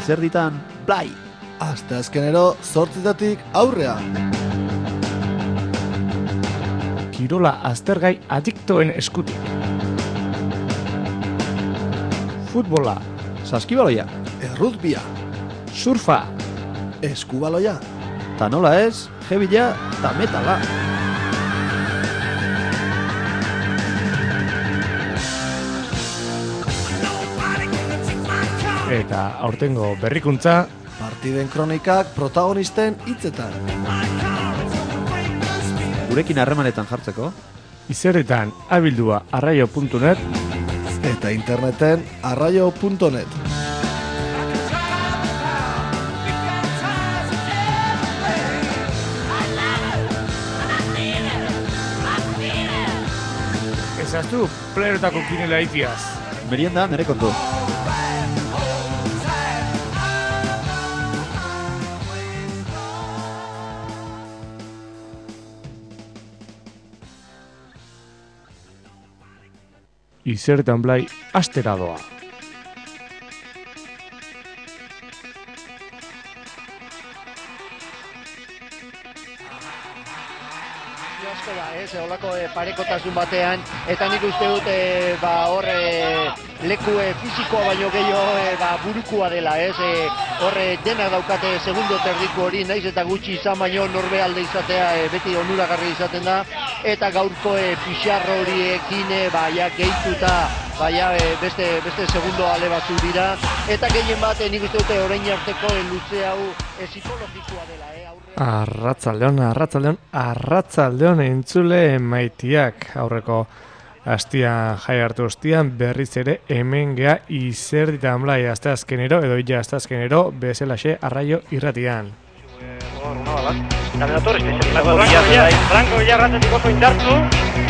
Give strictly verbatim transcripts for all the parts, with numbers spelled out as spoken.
izerditan Blai. Asteazkenero zortzitatik aurrean. Kirola aztergai adiktoen eskutik. Futbola, Saskibaloia, Errutbia, surfa, Eskubaloia, ta nola ez, jebila ta metala. Eta aurtengo berrikuntza, partiden kronikak protagonisten hitzetan. Gurekin harremanetan jartzeko, izerritan abildua arraio puntu net, eta interneten arraio puntu net. ezaztu playerotako kinela itiaz. merienda nere kontu. Izertan Blai astera doa. Asko da, ez, holako e, parekotasun batean, eta nik uste dut e, ba, hor e, leku e, fisikoa baino gehiago e, ba, burukua dela, ez, e, hor e, denak daukate segundo terdiku hori, naiz eta gutxi izan baino norbe alde izatea e, beti onuragarri izaten da, eta gaurko e, pixarro horiekin e, ba, ja, gehituta, ba, ja, e, beste, beste segundo ale batzu dira, eta gehien bat e, nik uste dute orain arteko e, luze hau e, psikologikoa dela, eh? Arratzaldeon, arratzaldeon, arratzaldeon entzule maitiak aurreko astia jai hartu ostian berriz ere hemen gea izerditan Blai asteazkenero edo illa asteazkenero bezalaxe arraio irratian. Franco Villarratetik oso indartzu.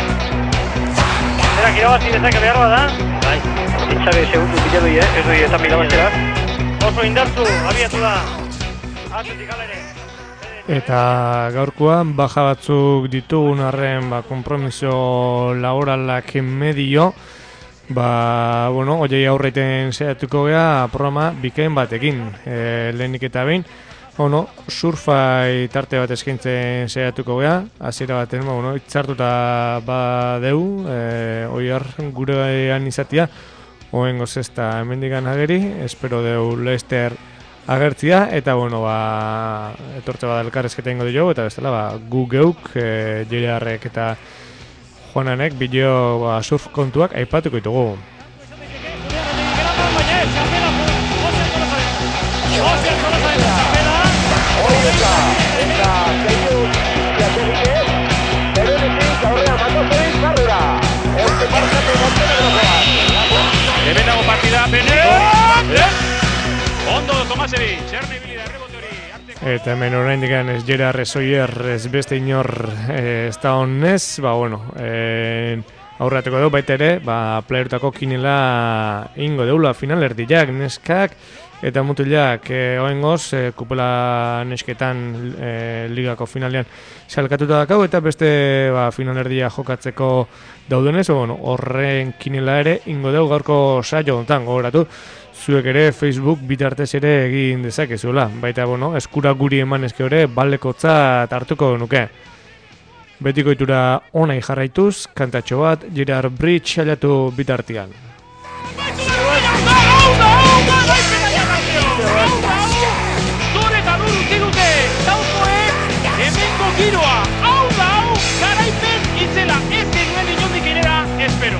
Zerak irabazi dezake behar bada. Bai, itxabe segundu bilatu eh? Ez doi eta milabazera. Oso indartzu, abiatu da. Atletik alere. Eta gaurkoan baja batzuk ditugun arren ba, kompromiso laboralak medio, ba, bueno, oiei aurreiten zehatuko gea programa bikain batekin. E, lehenik eta behin, bueno, surfai tarte bat eskaintzen zehatuko gea, hasiera baten, ba, bueno, itzartuta badeu, e, oiar gurean izatia, oengoz ez da hemendikan ageri, espero deu Leicester agertzia, eta bueno, ba, etortze bada elkarrezketa ingo dugu, eta bestela, ba, gu geuk, e, Jeriarrek eta Juananek bideo ba, surf kontuak aipatuko ditugu. Hemen dago partida, bene! Ondo, Tomasevi, Txernibili da rebote hori. Eta hemen orain digan ez jera resoier ez beste inor e, ez da honez, ba bueno, e, aurrateko dugu baita ere, ba playerutako kinela ingo deula finalerdiak, neskak, eta mutilak e, oengoz, e, kupela nesketan e, ligako finalean salkatuta dakau, eta beste ba, finalerdia jokatzeko daudenez, bueno, horren kinela ere ingo dugu gaurko saio hontan gogoratu. Zuek ere Facebook bitartez ere egin dezakezuela. Baita, bueno, eskura guri eman eske hori balekotza hartuko nuke. Betiko itura onai jarraituz, kantatxo bat, Gerard Bridge alatu bitartian. Zure eta dur utzi dute, taukoek, hemengo giroa, hau da hau, garaipen itzela, ez genuen inondik inera, espero.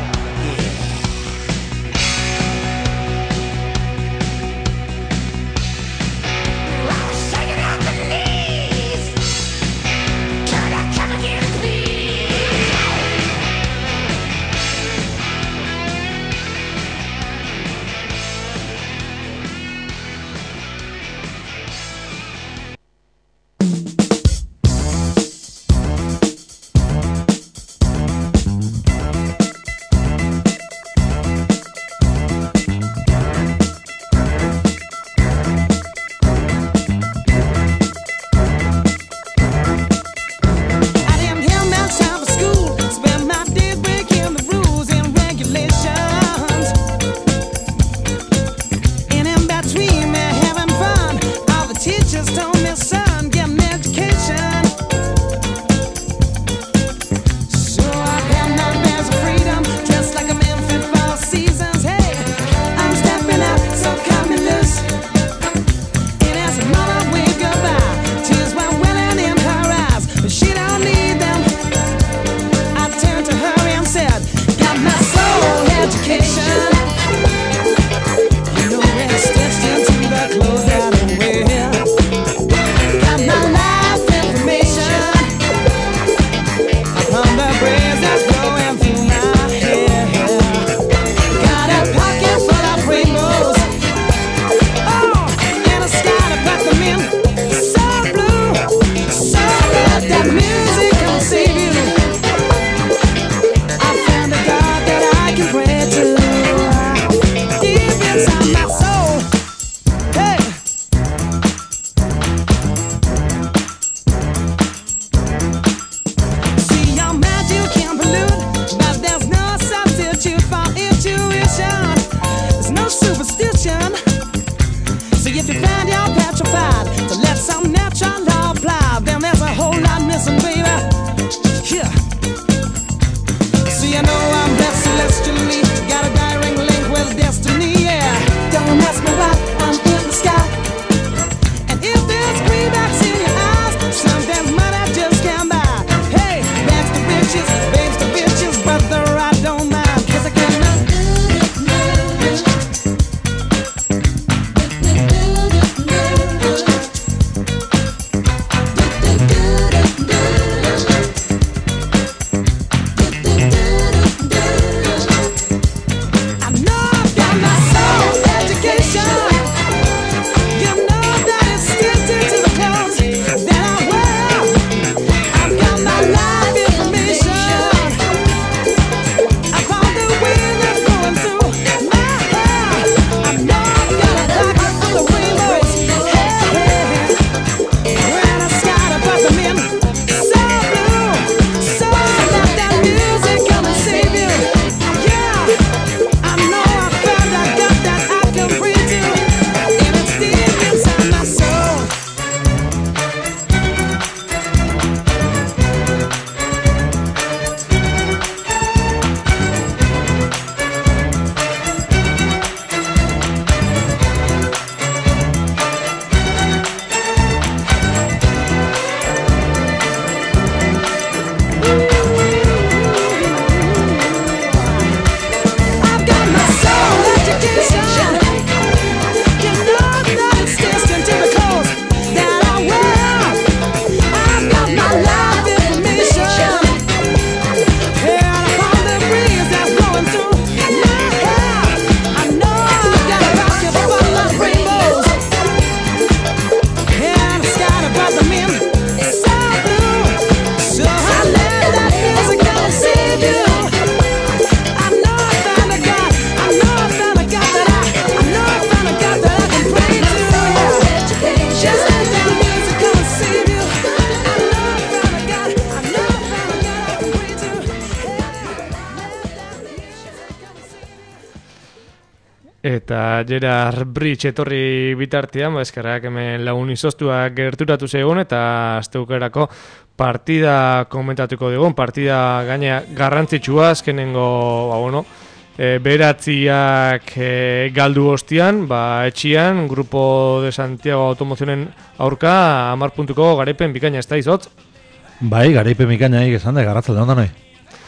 eta Gerard Bridge etorri bitartean, ba, eskerrak hemen lagun izoztuak gerturatu zegoen, eta asteukerako partida komentatuko dugun, partida gaina garrantzitsua, azkenengo, ba, bueno, e, beratziak e, galdu ostian, ba, etxian, Grupo de Santiago Automozionen aurka, hamar puntuko garaipen bikaina, ez da izotz? Bai, garaipen bikaina esan da, garratzalde onda noi.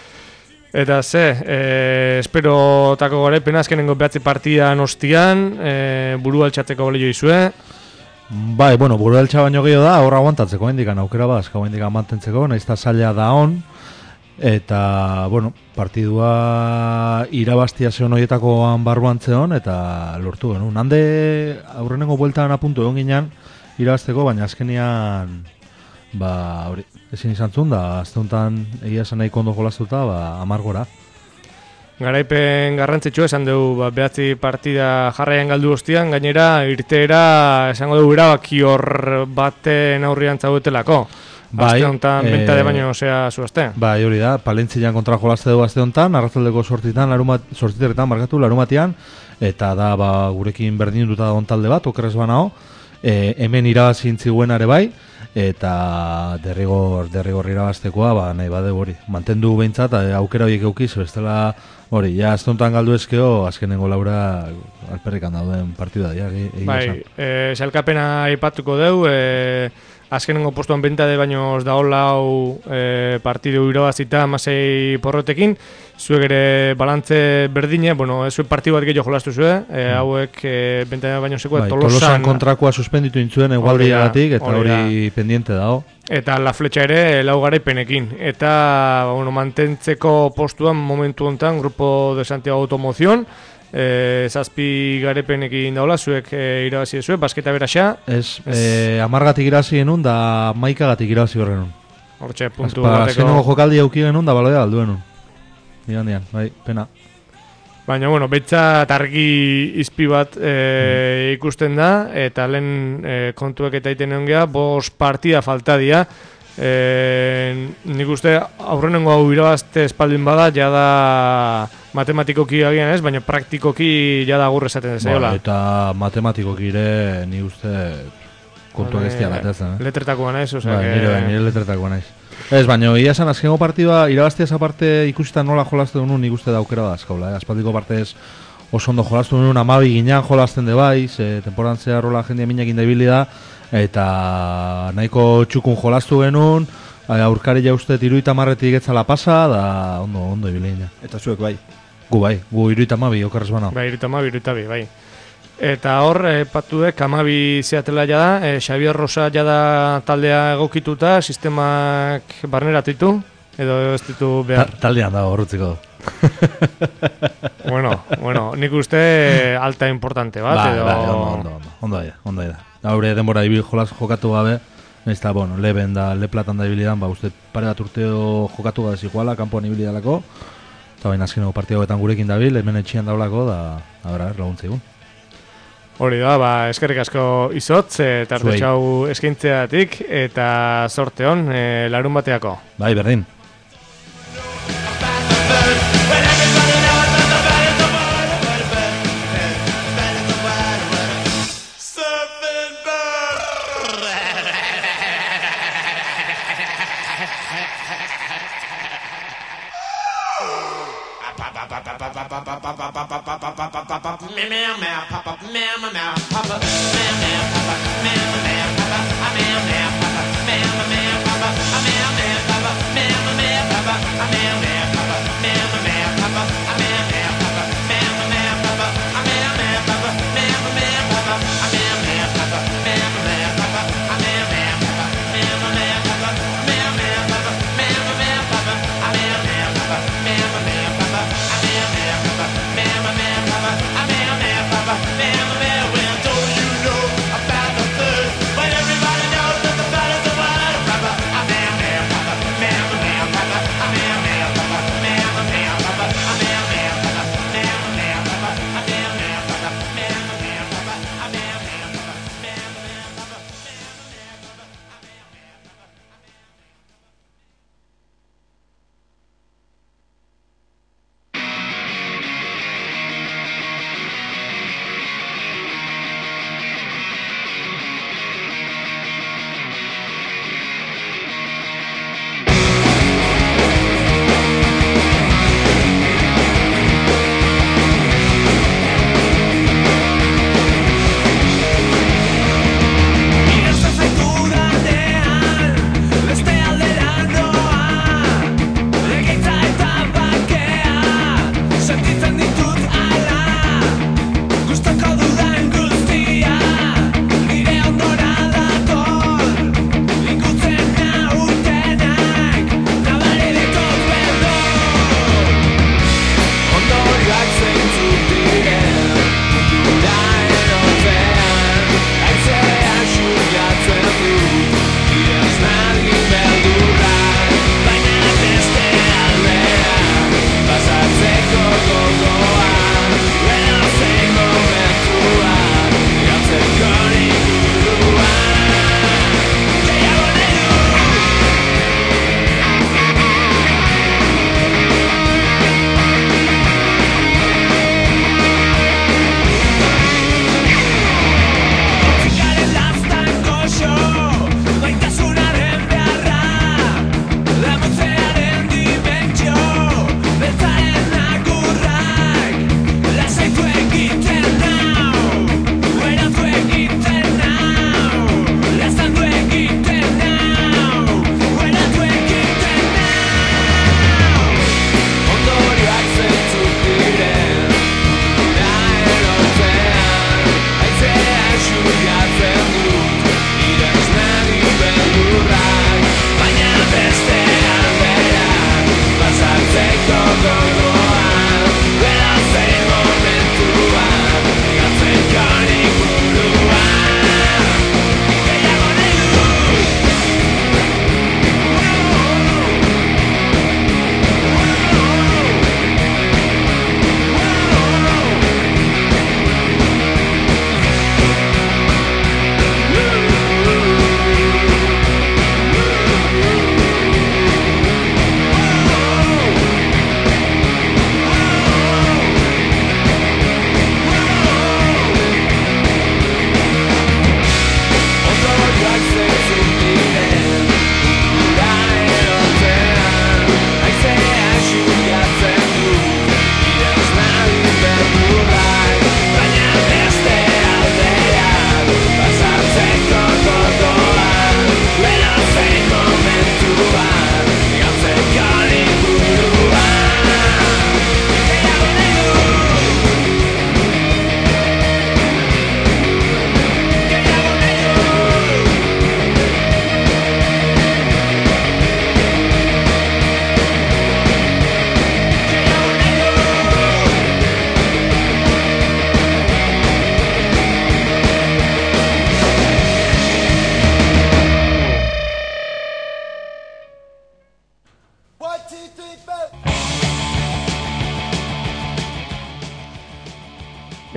Eta ze, e, espero tako garaipena azkenengo behatzi partidan ostian, e, buru altxatzeko balio izue. Bai, bueno, buru altxa baino gehiago da, horra aguantatzeko indikan, aukera bazka indikan mantentzeko, naizta zaila da on, eta, bueno, partidua irabaztia zeon horietakoan barruan zeon, eta lortu genuen. Hande aurrenengo bueltan apuntu egon ginen irabazteko, baina azkenian, ba, hori, ezin izan zuen, da, azte honetan egia esan nahi kondo jolaztuta, ba, amargora. Garaipen garrantzitsua esan dugu, ba, behatzi partida jarraian galdu ostian, gainera irteera esango dugu erabaki hor baten aurrian zaudetelako. Bai, azte honetan e... benta de baino osea zuazte. Bai, hori da, Palentzian kontra jolazte dugu azte honetan, arratzaldeko sortitan, sortiteretan markatu, larumatian, eta da, ba, gurekin berdin duta da talde bat, okerrez banao, e, hemen irabazin ziguen are bai, eta derrigor, derrigor irabaztekoa, ba, nahi bade hori, mantendu behintzat, aukera horiek eukizu, ez dela, hori, ja, azte honetan galdu ezkeo, azkenengo laura alperrikan dauden partida, ja, egia bai, e, xalkapena aipatuko deu, e, azkenengo postuan benta de baino da hola hau e, partidu irabazita amasei porrotekin, zuek ere balantze berdine, bueno, ez zuek partidu bat gehiago jolastu zue, e, hauek e, benta de baino seko, bai, Tolosan, Tolosan kontrakoa suspenditu intzuen egualdiagatik, eta hori, hori pendiente dago. Eta la fletxa ere lau garaipenekin. Eta bueno, mantentzeko postuan momentu honetan Grupo de Santiago Automoción, e, zazpi garaipenekin daula, zuek e, irabazi zuek, basketa beraxa. Ez, e, amargatik irabazi genuen, da maikagatik irabazi horrenun. Hortxe, puntu bateko. bateko. Jokaldi auki genuen, da baloia aldu genuen. Dian, dian, bai, pena. Baina, bueno, betza targi izpi bat e, mm. ikusten da, eta lehen e, kontuek eta iten egon geha, bos partida falta dia. E, nik uste aurrenengo hau irabazte espaldin bada, jada matematikoki agian ez, baina praktikoki jada agur esaten dezaiola. Ba, eta matematikoki ere nik uste kontuak ez diala, ez da. Letretakoa naiz, osea. Ba, que... nire, nire letretakoa naiz. Ez, baina, ia esan, azkengo partidua, irabaztiaz aparte ikusita nola jolazten duen, nik uste da aukera da azkaula, eh? Aspaldiko partez oso ondo jolazten duen, amabi ginean jolazten de bai, ze temporan zehar rola jendea minak indebili da, eta nahiko txukun jolaztu genuen, aurkari jauzte iruita marretik etzala pasa, da ondo, ondo ibili gina. Eta zuek bai. Gu bai, gu iruita amabi, okarrez banao. Bai, iruita amabi, iruita bi, bai. Eta hor, e, patuek, amabi zeatela jada, e, Xavier Rosa jada taldea egokituta, sistemak barneratu ditu, edo ez ditu behar. Ta, taldean dago, horretziko. bueno, bueno, nik uste alta importante bat, ba, edo... Ba, ondo, ondo, ondo, ondo da, ondo da. Haure denbora ibil jolaz jokatu gabe, ez da, bueno, leben da, le platan da ibilidan, ba, uste pare bat urteo jokatu gabe ziguala, kanpoan ibilidalako, eta baina azkeneko partidagoetan gurekin dabil, hemen etxian daulako, da, a ber, a ber, laguntza egun. Hori da, ba, eskerrik asko izotz, eta arte txau eskaintzeatik, eta sorte hon, e, larun bateako. Bai, berdin. Man, man, papa, man, man, papa, man, man, when I told you no.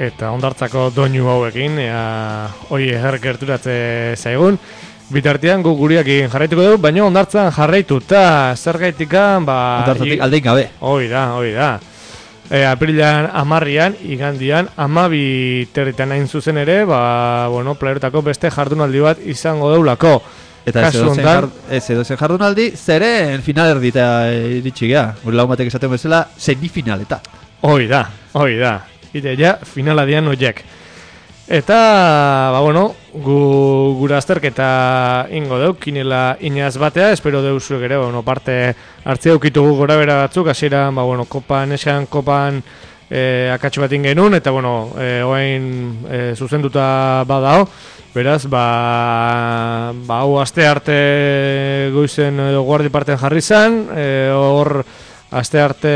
eta ondartzako doinu hauekin, ea hoi eger gerturatze zaigun. Bitartean gu guriakin jarraituko dugu, baina ondartzan jarraituta zergaitikan, ba... Ondartzatik aldein gabe. Hoi da, hoi da. E, aprilan amarrian, igandian, amabi territan hain zuzen ere, ba, bueno, playerotako beste jardunaldi bat izango deulako. Eta ez edo zen jard, jardunaldi, zeren final erdita iritsi gea. Gure lagun batek esaten bezala, semifinaleta. Hoi da, hoi da. Ite ja, finaladian oiek. Eta, ba, bueno, gu, gura azterketa ingo deuk, kinela inaz batea, espero deuzuek ere, bueno, parte hartzea ukitugu gora bera batzuk, hasieran, ba, bueno, kopan, esan kopan e, akatsu bat ingenun, eta, bueno, e, oain e, zuzenduta badao, beraz, ba, ba, hau aste arte goizen edo guardi parten jarri zan, e, hor, aste arte,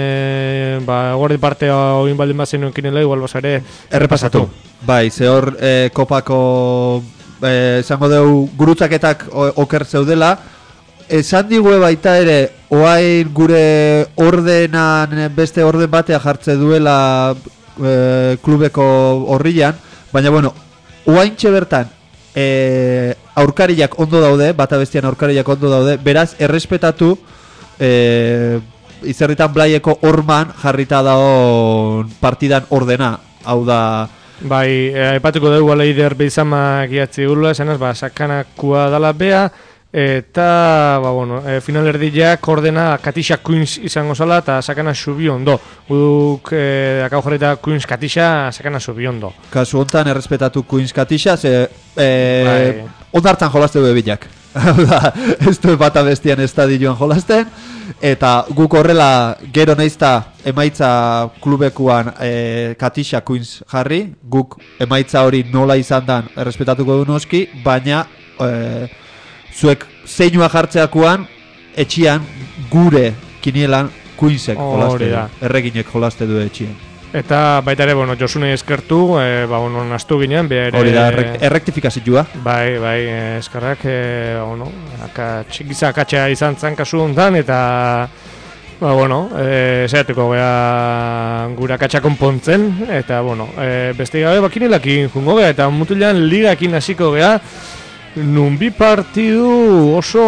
ba, guardi parte hogin baldin bat zenuen kinela, igual basare errepasatu. Bai, ze hor eh, kopako eh, esango deu gurutzaketak oker zeudela. Esan digue baita ere, oain gure ordenan beste orden batea jartze duela eh, klubeko horrian, baina bueno, oain bertan eh, aurkariak ondo daude, bata bestian aurkariak ondo daude, beraz errespetatu eh, izerritan blaieko orman jarrita dago partidan ordena, hau da... Bai, aipatuko dugu aleider behizamak iatzi gula, esanaz, ba, sakanakua dala bea, eta, ba, bueno, e, final erdiak ordena Katisha Queens izango zala, eta sakana subiondo. Guk, e, akau jarrita Queens Katisha, sakana subiondo. Kasu hontan errespetatu Queens Katisha, ze, e, bai. Ondartzan jolazte du ebilak. Ez du bata bestian estadioan jolasten, eta guk horrela gero neizta emaitza klubekuan e, Katisha Queens jarri, guk emaitza hori nola izan dan errespetatuko du noski, baina e, zuek zeinua jartzeakuan etxian gure kinielan Queensek jolaste du, erreginek jolaste du etxian. Eta baita ere, bueno, Josune eskertu, e, ba, bueno, nastu ginean, behar... Hori da, errektifikazioa. Bai, bai, eskerrak, e, bueno, txikiza akatxea izan zan kasu honetan, eta, ba, bueno, e, zehatuko gea gura akatxa konpontzen, eta, bueno, e, beste gabe bakinilakin jungo gea, eta mutilean ligakin hasiko gea, nun bi partidu oso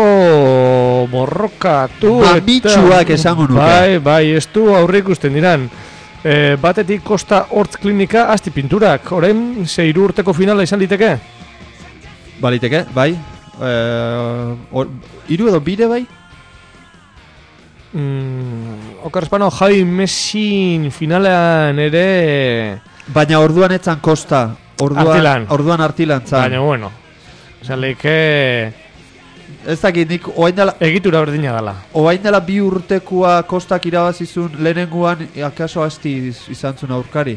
borrokatu, Babitxuak esango nuke. Bai, bai, ez du aurre ikusten diran. E, batetik Kosta Hortz Klinika asti pinturak, orain zeiru urteko finala izan liteke? Baliteke, bai. E, or, iru edo bire bai? Mm, Okar espano, Javi Messin finalean ere... Baina orduan etzan Kosta. Orduan artilan. Orduan artilan zan. Baina bueno, esan lehike... Ez dakit, nik oain dela... Egitura berdina dela. Oain dela bi urtekua Kostak irabazizun lehenenguan, akaso asti izan zuen aurkari.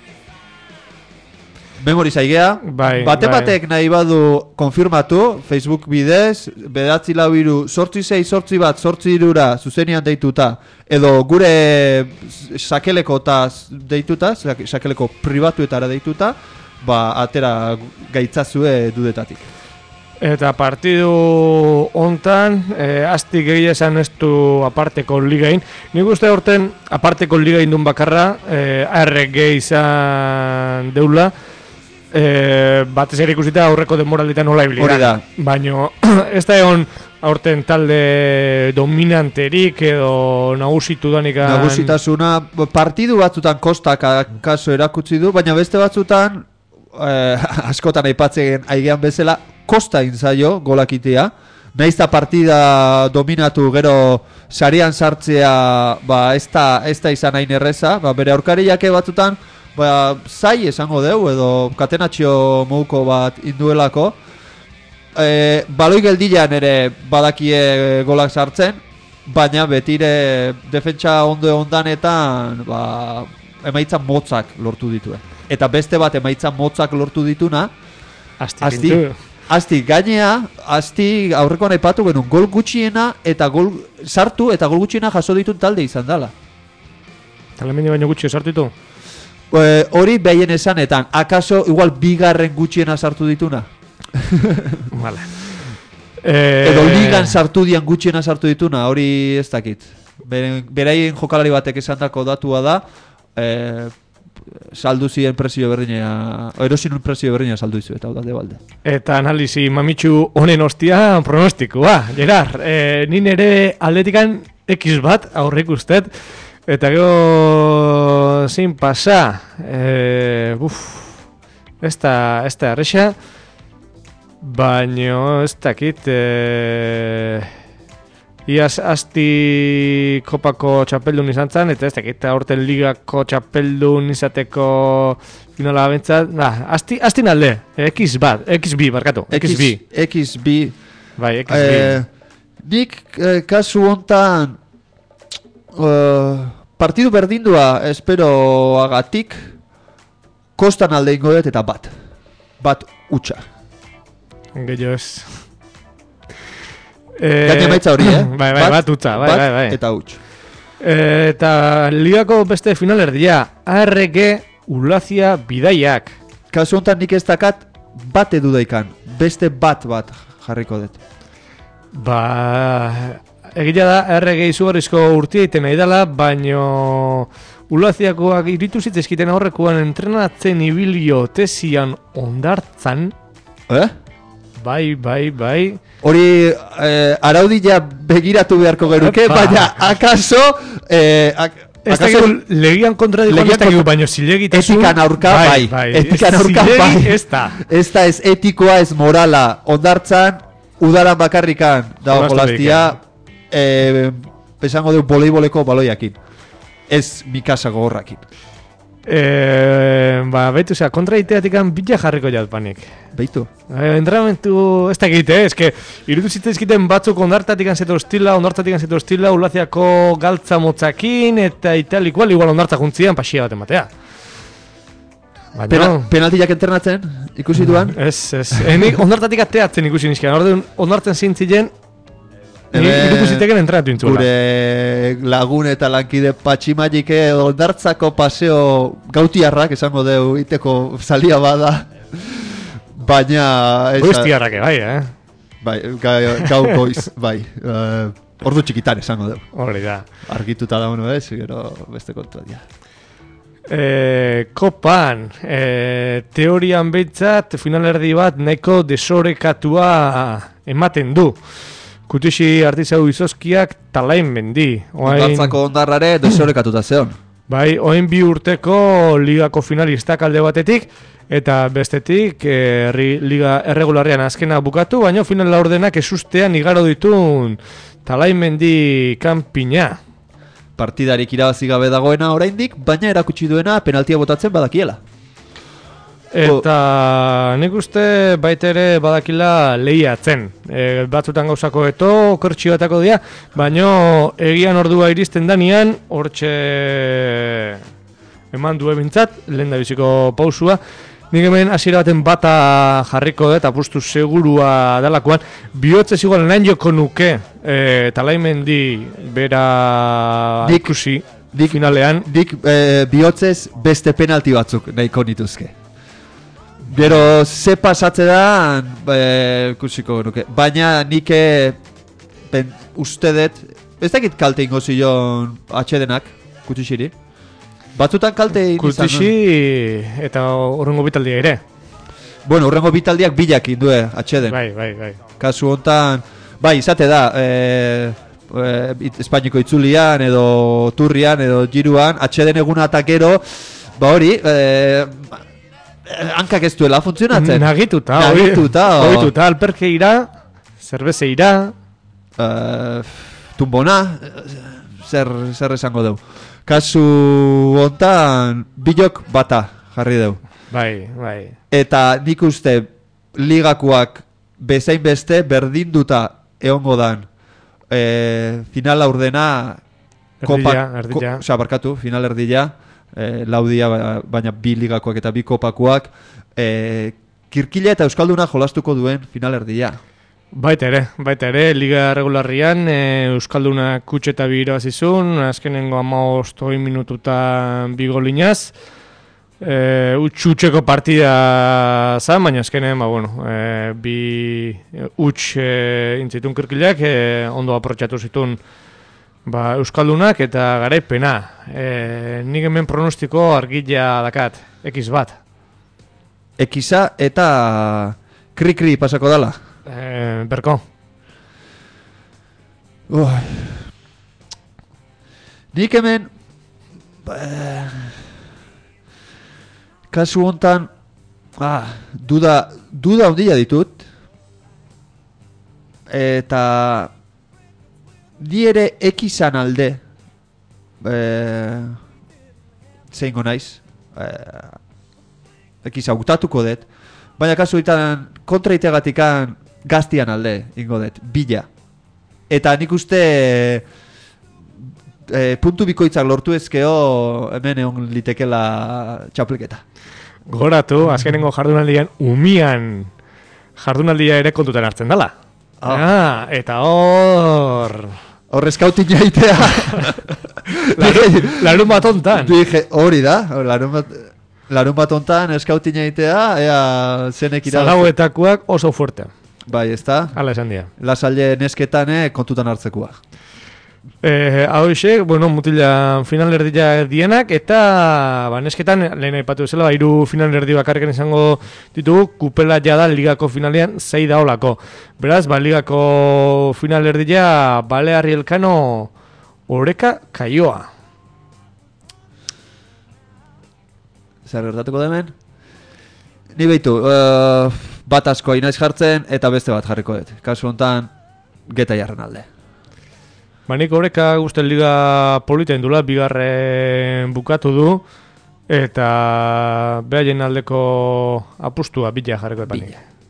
Memori zaigea. Bai, bate bai. batek nahi badu konfirmatu, Facebook bidez, bedatzi lau iru, sortzi zei, sortzi bat, sortzi irura, zuzenian deituta, edo gure sakeleko eta deituta, sakeleko pribatuetara deituta, ba, atera gaitzazue dudetatik. Eta partidu hontan, eh, asti gehi esan ez du aparteko ligain. Nik uste horten aparteko ligain duen bakarra, eh, A R G izan deula, eh, batez ere ikusita aurreko denboralditan nola ibilida. Hori da. Baina ez da egon aurten talde dominanterik edo nagusitu danikan... Nagusitasuna, partidu batzutan Kostak kaso erakutsi du, baina beste batzutan, eh, askotan aipatzen aigean bezala, Kosta inzaio golakitea, naizta partida dominatu gero sarian sartzea, ba, ez da, ez da izan hain erreza, ba, bere aurkariak batzutan, ba, zai esango deu, edo katenatxio moduko bat induelako, e, baloi geldilean ere badakie golak sartzen, baina betire defentsa ondo ondanetan, ba, emaitza motzak lortu dituen. Eta beste bat emaitza motzak lortu dituna, Asti, asti Asti, gainea, asti aurrekoan aipatu genuen, gol gutxiena eta gol sartu eta gol gutxiena jaso ditun talde izan dela. Talemende baino gutxi sartu ditu? E, hori behien esanetan, akaso igual bigarren gutxiena sartu dituna? Vale. E... Edo ligan sartu dian gutxiena sartu dituna, hori ez dakit. Beraien jokalari batek esandako datua da, e, saldu ziren presio berdina, erosinun presio berdina saldu izu, eta hau da debalde. Eta analizi mamitxu honen ostia pronostikoa, Gerard, e, nin ere atletikan X bat aurrik ustet, eta gero zin pasa, e, uf, ez da, ez da erresa, baino ez dakit, e, iaz asti kopako txapeldun izan zen, eta ez dakit, aurten ligako txapeldun izateko finala bentsat, nah, asti, asti nalde, X bat, X B, barkatu, X B. X B. Bai, X B. Eh, nik eh, kasu hontan uh, partidu berdindua espero agatik kostan alde ingo dut eta bat. Bat utxa. Gehiago ez. Gaina maitza hori, eh? Bai, bai, bat utza, bai, bat bai, bai. eta utx. E, eta ligako beste finalerdia, A R G Ulazia Bidaiak. Kasu hontan nik ez dakat bat edu daikan. Beste bat bat jarriko dut. Ba, egia da, A R G izugarrizko urtia iten nahi dela, baino Ulaziakoak iritu zitzezkiten aurrekoan entrenatzen ibilio tesian ondartzan. Eh? Bai, bai, bai. Hori eh, araudia begiratu beharko geruke, Epa. baina akaso... Eh, ak, Ez da akaso legian kontradikoan legian ez da kontra- baino zilegitasun... etikan aurka, bai. bai. Etikan aurka, Zilegi bai. ez da. Ez da ez etikoa, ez morala. Ondartzan, udaran bakarrikan dago Jolastu jolaztia, eh, pesango deu voleiboleko baloiakin. Ez mikasa gogorrakin. E, ba, baitu, osea, kontra iteatikan bila jarriko jat panik. Beitu. E, entrenamentu ez da egite, eh? Eske, irutu zitezkiten batzuk ondartatik anzeto estila, ondartatik anzeto estila, Ulaziako galtza motzakin, eta italikoa, igual ondartza juntzian, pasia bat ematea. Baina, Pena, penaltiak entrenatzen, ikusi duan. ez, ez. Enik ondartatik ateatzen ikusi nizkian, orduan ondartzen zintzilen, ni Hemen irutu ziteken entrenatu intzuela. Gure lagun eta lankide patximagike ondartzako paseo gautiarrak esango deu iteko salia bada. Baina... esa- Goiztiarrake, bai, eh? Bai, ga, gau goiz, bai. Uh, ordu txikitan esango deu. Hori da. Argituta da uno ez, gero beste kontua dira. E, kopan, e, teorian behintzat finalerdi bat nahiko desorekatua ematen du. Kutixi artizau izozkiak talain mendi. Ondartzako ondarrare desorekatuta zeon. Bai, oain bi urteko ligako finalistak alde batetik, eta bestetik e, herri liga erregularrean azkena bukatu, baina final laurdenak esustean igaro ditun talain mendi kanpina. Partidarik irabazi gabe dagoena oraindik, baina erakutsi duena penaltia botatzen badakiela. Eta nik uste baita ere badakila lehiatzen. E, batzutan gauzako eto, kortxioetako dira, baino egian ordua iristen danian, hortxe eman du ebintzat, lehen da biziko pausua. Nik hemen hasiera baten bata jarriko dut, apustu segurua dalakoan, bihotzez igual nahin joko nuke, e, talaimendi bera Dik- ikusi dik- finalean. Dik eh, bihotzez beste penalti batzuk nahiko nituzke. Gero ze pasatze da, e, ikusiko nuke. Baina nik eh, ben, uste dut, ez dakit kalte ingo zion atxedenak, Kutixiri. Batzutan kalte egin izan. Kutixi eta horrengo bitaldia ere. Bueno, urrengo bitaldiak bilak indue atxeden. Bai, bai, bai. Kasu hontan, bai, izate da, e, e, Espainiko itzulian, edo turrian, edo giruan, atxeden eguna eta gero, ba hori, e, hankak ez duela funtzionatzen. Nagituta, Nagituta, o- Nagituta, alperkeira, zerbezeira, Uh, tumbona, zer, zer esango deu. Kasu hontan, bilok bata jarri deu. bai, bai. Eta nik uste ligakoak bezain beste berdinduta egongo dan e, final aurdena Erdila, erdila. ko, oza, barkatu, final erdila e, laudia, ba- baina bi ligakoak eta bi kopakoak e, Kirkila eta Euskalduna jolastuko duen final erdila. Baita ere, baita ere, liga regularrian e, Euskalduna kutxe eta bi irabazizun, azkenengo hamabost hogei minututan bi golinaz, e, utxutseko partida zan, baina azkenen, ba, bueno, e, bi utx e, intzitun kirkilak, e, ondo aprotxatu zitun Ba, Euskaldunak eta garaipena. E, nik hemen pronostiko argila dakat, ekiz bat. Ekiza eta kri-kri pasako dala. E, berko. Oh. Nik hemen eh, kasu hontan ah, duda duda handia ditut eta ni ere ekizan alde eh, zeingo naiz eh, ekiza gutatuko dut, baina kasu ditan kontraiteagatikan gaztian alde ingo dut, bila. Eta nik uste e, puntu bikoitzak lortu ezkeo hemen egon litekela txapelketa. Goratu, azkenengo jardunaldian umian jardunaldia ere kontutan hartzen dela. Ah. Ah, eta hor... Hor eskautin jaitea. larun, larun bat ontan. Dije, hori da, larun bat, larun bat ontan eskautin jaitea, ea zenek irabazi. Zalauetakoak oso fuerte. Bai, ez da? Hala esan dia. Lasalle nesketan eh, kontutan hartzekua. Eh, hau isek, bueno, mutila finalerdia dienak, eta ba, nesketan, lehen aipatu bezala, ba, hiru finalerdi bakarriken izango ditugu, kupela jada ligako finalean zei da olako. Beraz, ba, ligako finalerdia Balearri Elkano Oreka Kaioa. Zer gertatuko da hemen? Ni behitu, uh, bat asko inaiz jartzen, eta beste bat jarriko dut. Kasu honetan, Geta jarren alde. Ba, nik Oreka guzten liga politen dula, bigarren bukatu du, eta behaien aldeko apustua bila jarriko epanik.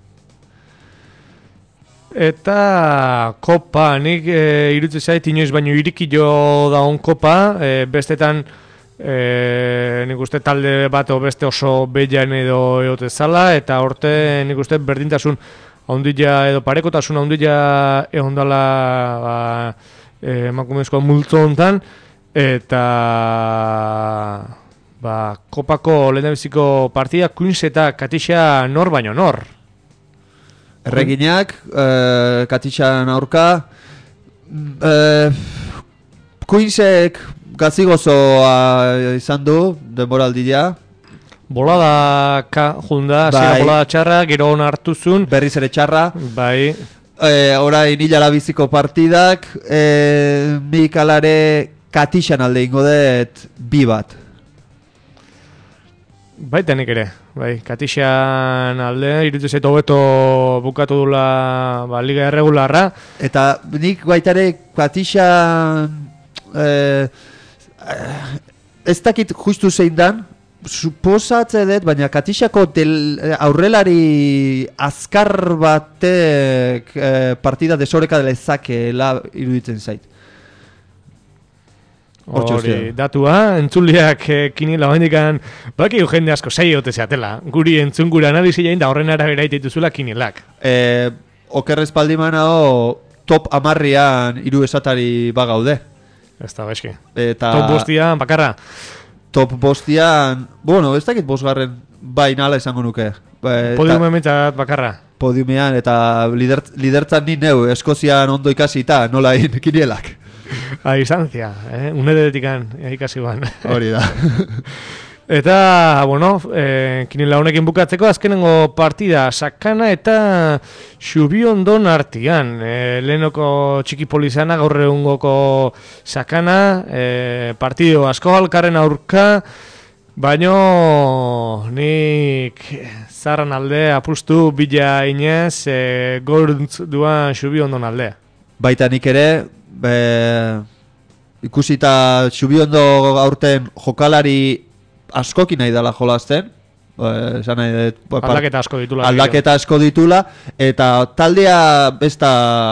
Eta kopa, nik e, irutze zait, inoiz baino irikillo daun kopa, e, bestetan e, nik uste talde bat o beste oso behian edo eote zala, eta horte nik uste berdintasun haundila edo parekotasun haundila egon dala ba, emakumezkoa multzo hontan, eta ba, kopako lehendabiziko partida Queens eta Katixa nor baino nor. Erreginak, eh, Katixan aurka, eh, Queensek gazigozoa izan du, denboraldia. Bolada ka junda, bai. Zira bolada txarra, gero hona hartuzun. Berriz ere txarra. Bai. E, orain hilala biziko partidak, e, nik alare Katixan alde ingo dut bi bat. Baita nik ere, bai, Katixan alde, irutu zaitu hobeto bukatu dula ba, liga erregularra. Eta nik baita ere Katixan e, ez dakit justu zein dan, suposatze dut, baina Katixako del, aurrelari azkar batek eh, partida desoreka dela ezakela iruditzen zait. Hori, datua, entzuliak eh, kinila bandikan, baki jende asko zei ote zeatela, guri entzun gura analizi jain da horren arabera itituzula kinilak. Eh, okerrez paldimana o top amarrian hiru esatari bagaude. Ez da, beski. Eta... Top bostian, bakarra. Top bostian, bueno, ez dakit bosgarren bai nala izango nuke. Podiumean metat bakarra. Podiumean, eta lider, lidertzan ni neu, Eskozian ondo ikasi eta nola in kinielak. A distantzia, eh? Unedeetikan ikasi ban. Hori da. Eta, bueno, eh, kinila honekin bukatzeko azkenengo partida Sakana eta Xubiondon artian. Eh, lehenoko txikipolizana gaur egungoko Sakana, eh, partido asko alkarren aurka, baino nik zarran alde apustu bila inez eh, gorntz duan Xubiondon aldea. Baita nik ere, be, ikusita Xubiondo aurten jokalari askoki nahi dela jolazten, esan nahi dut, aldaketa asko ditula, aldaketa asko ditula, eta taldea ez da,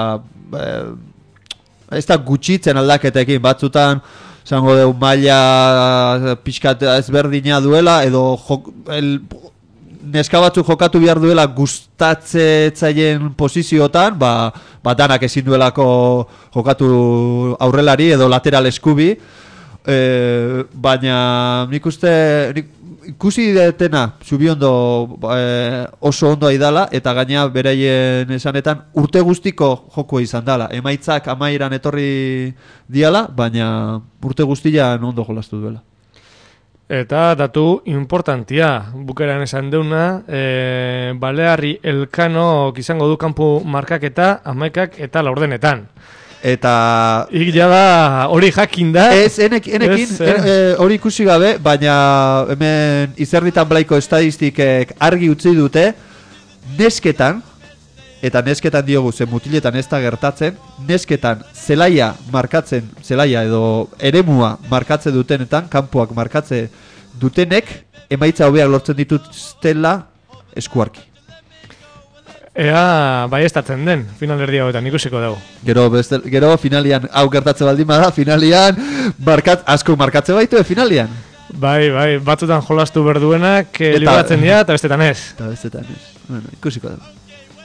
ez da gutxitzen aldaketekin, batzutan zango deu maila pixkat ezberdina duela, edo jok, el, neska batzu jokatu behar duela gustatzetzaien posiziotan, ba, ba danak ezin duelako jokatu aurrelari edo lateral eskubi, e, baina nik uste nik, ikusi detena, Zubiondo eh, oso ondo aidala, eta gaina beraien esanetan urte guztiko jokoa izan dala. Emaitzak amairan etorri diala, baina urte guztian ondo jolastu duela. Eta datu importantia, bukeran esan deuna, e, Balearri Elkano izango du kanpu markaketa, amaikak eta laurdenetan. Eta Ik jada hori jakin da. Ez, enek, enekin, Ez, en, e, hori ikusi gabe, baina hemen Izerditan Blaiko estadistikek argi utzi dute, nesketan, eta nesketan diogu, zen mutiletan ez da gertatzen, nesketan zelaia markatzen, zelaia edo eremua markatzen dutenetan, kanpoak markatze dutenek, emaitza hobeak lortzen dituztela eskuarki. Ea baiestatzen den, finalerdi hauetan ikusiko dugu. Gero, beste, gero finalian, hau gertatze baldin bada, finalian, markat, asko markatze baitu, e, finalian. Bai, bai, batzutan jolastu berduenak e, Eta- libratzen dira, eta bestetan ez. Eta bestetan ez. Bueno, ikusiko dugu.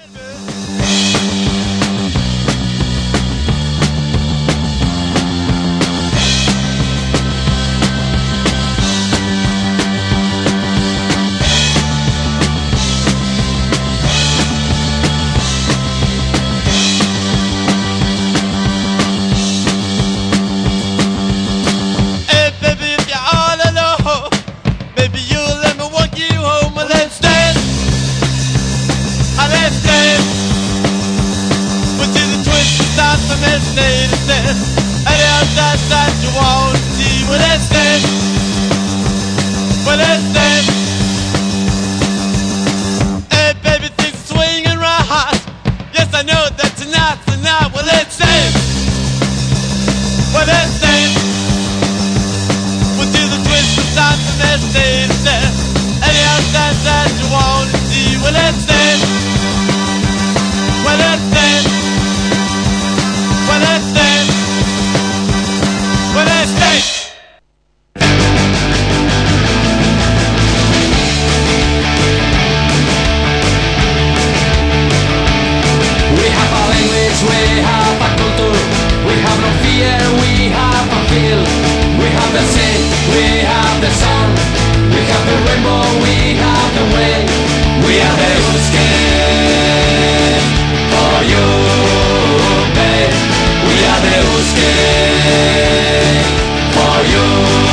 Hey, baby, if you're all alone, baby, you let me walk you home. Well, let's dance. Ah, let's dance. Put to the twist and stop the mess, ladies, dance. And the outside side you want to see. Well, let's dance. Well, let's dance. Hey, baby, things are swinging right. Yes, I know that tonight's the night. Well, let's dance. Well, let's dance. We'll do the twist and stop the mess, ladies, dance. Any outside side you want to see. Well, let's dance. Well, let's dance. Well, let's dance. Well, let's dance. We have a language, we have a culture. We have no fear, we have a feel. We have the sea, we have the sun. We have the rainbow, we have the way. We are the Huskies for you, babe. We are the Huskies for you.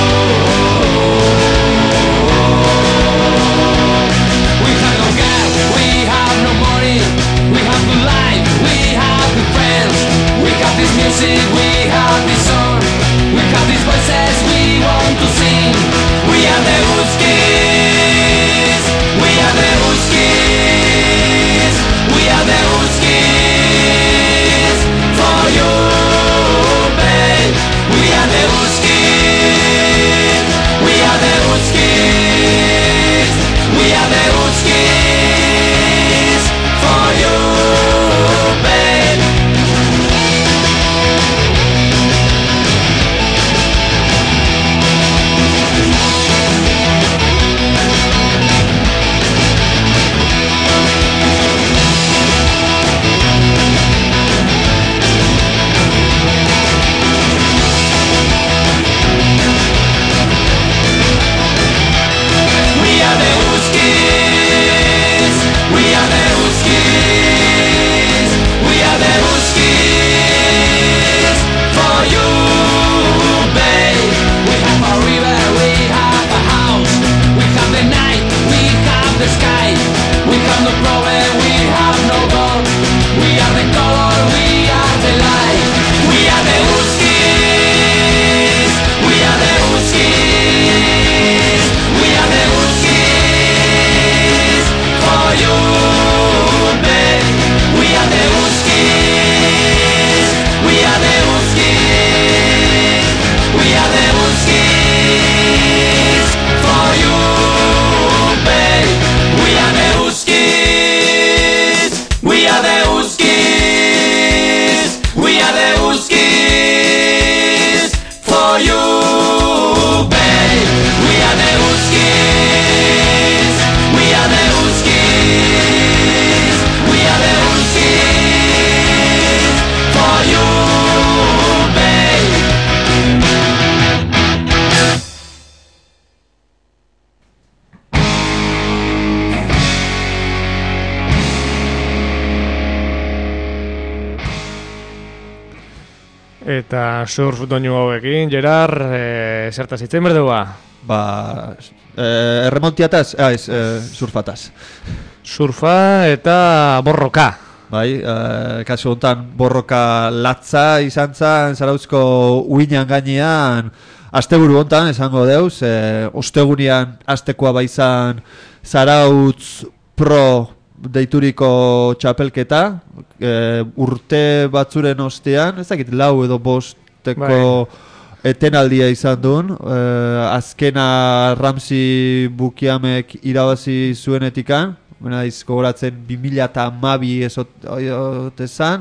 We have no gas, we have no money. We have good life, we have good friends. We have this music, we have this song. We have these voices we want to sing. We are the Huskies. We are the Huskies. We are the Huskies for you, babe. We are the Huskies. We are the Huskies. We are the Huskies for you, babe. We are the Huskies. We are the Huskies. We are the Huskies for you, babe. We have a river, we have a house. We have the night, we have the sky. We have no problem, we have no God. We are the color, we are the light. We are the Huskies. We are the Huskies. We are the Huskies for you, babe. We are the Huskies. We are the Huskies. We are the Huskies for you, babe. We are the Huskies. We are the Huskies. We are the Huskies for you, babe. We are the Huskies. We are the Huskies. We are the Huskies for you, babe. Eta surf doinu hauekin, Gerard, e, zertaz itzen berdua? Ba, e, erremontiataz, ah, ez, e, surfataz. Surfa eta borroka. Bai, e, kasu honetan borroka latza izan zen, Zarauzko uinan gainean, asteburu honetan, esango deuz, e, ostegunian astekoa baizan Zarautz Pro deituriko txapelketa, e, urte batzuren ostean, ez dakit, lau edo bosteko bai. Etenaldia izan duen, e, azkena Ramsi Bukiamek irabazi zuenetikan, bena izkogoratzen bi mila eta hamabi ezote zan.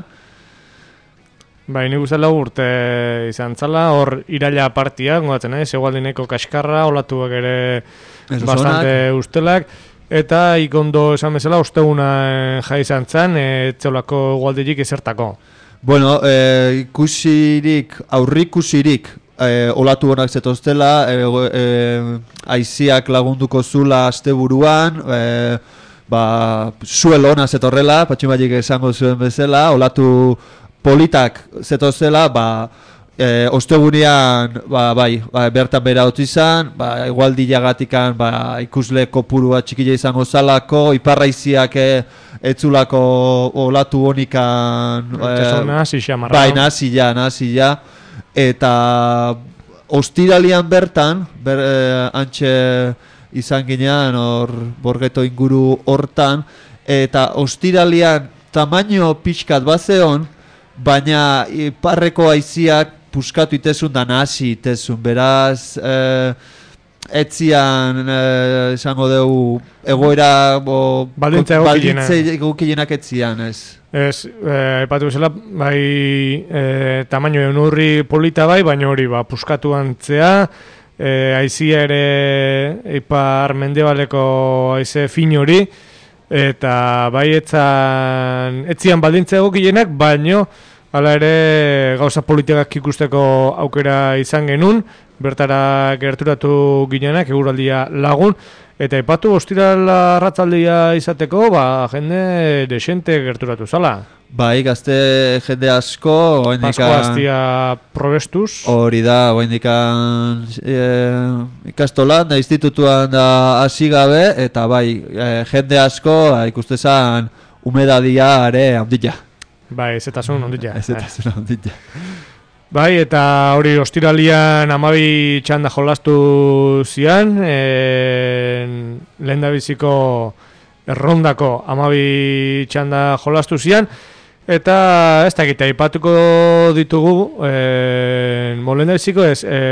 Bai, nik uste lau urte izan zala, hor iraila partia, gogatzen, eh? Segualdineko kaskarra, olatuak ere bastante ustelak, eta ikondo esan bezala, osteguna jai izan zan, etzeolako gualdirik ezertako. Bueno, e, ikusirik, aurrikusirik, e, olatu honak zetoztela, e, e, aiziak lagunduko zula asteburuan, e, ba, zuel hona zetorrela, patximailik esango zuen bezala, olatu politak zetozela, ba, e, ostegunean, ba, bai, ba, bertan bera hotz izan, ba, igualdilagatikan, ba, ikusle kopurua txikila izango zalako, iparraiziak e, etzulako olatu honikan, e, bai, nazila, nazila, eta ostiralian bertan, ber, e, antxe izan ginean, hor, borgeto inguru hortan, eta ostiralian tamaino pixkat bazeon, baina iparreko haiziak puskatu itezun da nahasi itezun, beraz eh, etzian eh, esango dugu egoera bo, baldintza egokienak etzian, ez? Ez, eh, epatu bezala, bai eh, tamaino egun urri polita bai, baina hori ba, puskatu antzea, eh, haizia ere ipar mendebaleko haize fin hori, eta bai etzan, etzian baldintza egokienak, baino hala ere gauza politikak ikusteko aukera izan genuen, bertara gerturatu ginenak, eguraldia lagun, eta ipatu ostirala ratzaldia izateko, ba, jende desente gerturatu zala. Bai, gazte jende asko, Pasko hastia probestuz. Hori da, oaindikan e, ikastolan, da institutuan da hasi gabe, eta bai, e, jende asko ikustezan umedadia are handila. Bai, ezetasun ondila. Ezetasun ondila. Bai, eta hori ostiralian amabi txanda jolastu zian, e, lehen da biziko errondako amabi txanda jolastu zian, eta ez dakit, aipatuko ditugu, e, lehen da biziko ez, e,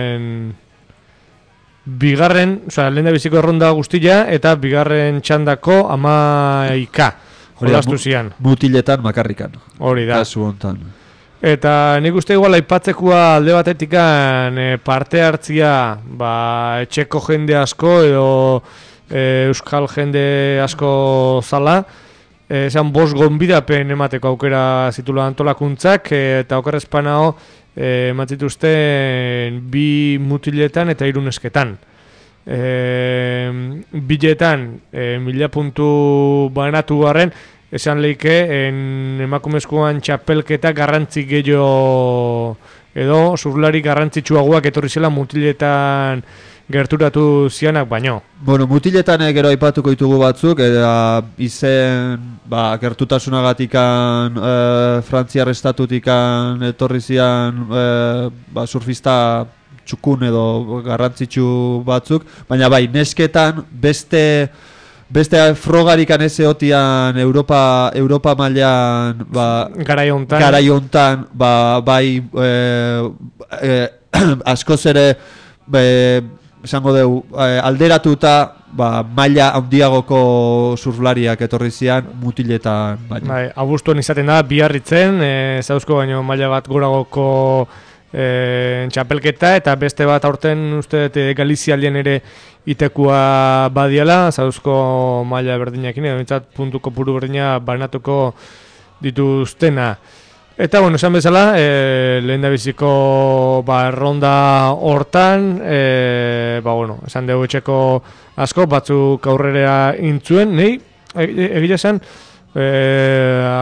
bigarren, oza, lehen da biziko erronda guztia, eta bigarren txandako amaika. Jolastu zian. Mutiletan makarrikan. Hori da. Kasu hontan. Eta nik uste igual aipatzekoa alde batetikan e, parte hartzia, ba, etxeko jende asko edo e, euskal jende asko zala, e, esan bost gonbidapen emateko aukera zitula antolakuntzak, e, eta okerrezpanao e, ematzituzten bi mutiletan eta hirunesketan. E, biletan e, mila puntu banatu garren, esan leike en emakumezkoan txapelketa garrantzi gehiago edo zurlari garrantzitsuagoak etorri zela mutiletan gerturatu zianak baino. Bueno, mutiletan gero aipatuko ditugu batzuk, eta izen ba, gertutasunagatikan e, Frantziar estatutikan etorri zian e, ba, surfista txukun edo garrantzitsu batzuk, baina bai, nesketan beste beste frogarikan ez eotian Europa, Europa mailan ba, garaiontan, garaiontan ba, bai e, e, askoz ere be, esango dugu, e, alderatuta ba, maila handiagoko surflariak etorri zian mutiletan baina. Bai, abuztuan izaten da, biarritzen, e, zauzko baino maila bat goragoko E, txapelketa, eta beste bat aurten uste dut Galizialien ere itekua badiala, zauzko maila berdinekin, edo mitzat puntuko puru berdina banatuko dituztena. Eta, bueno, esan bezala, e, lehen da biziko ba, ronda hortan, e, ba, bueno, esan dugu etxeko asko, batzuk aurrera intzuen, nahi, egia esan, e,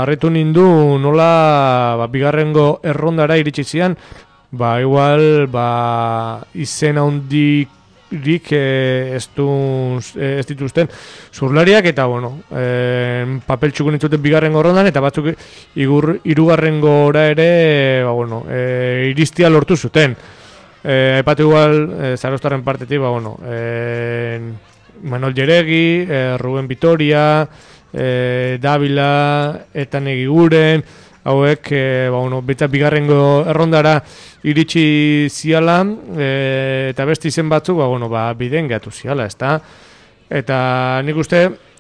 harritu nindu nola ba, bigarrengo errondara iritsi zian, ba igual ba izen handik rik eh, ez, du, eh, ez dituzten zurlariak eta bueno, eh, papel txukun entzuten bigarrengo rondan eta batzuk igur, irugarrengo ora ere ba, bueno, eh, iristia lortu zuten. Eh, Aipatu igual eh, Zarostarren partetik ba, bueno, eh, Manuel Jeregi, eh, Ruben Vitoria, eh, Davila, eta Negiguren, hauek eh, ba, bueno, beta bigarrengo errondara iritsi ziala, e, eta beste izen batzuk ba, bueno, ba, biden gatu ziala, ezta? Eta nik uste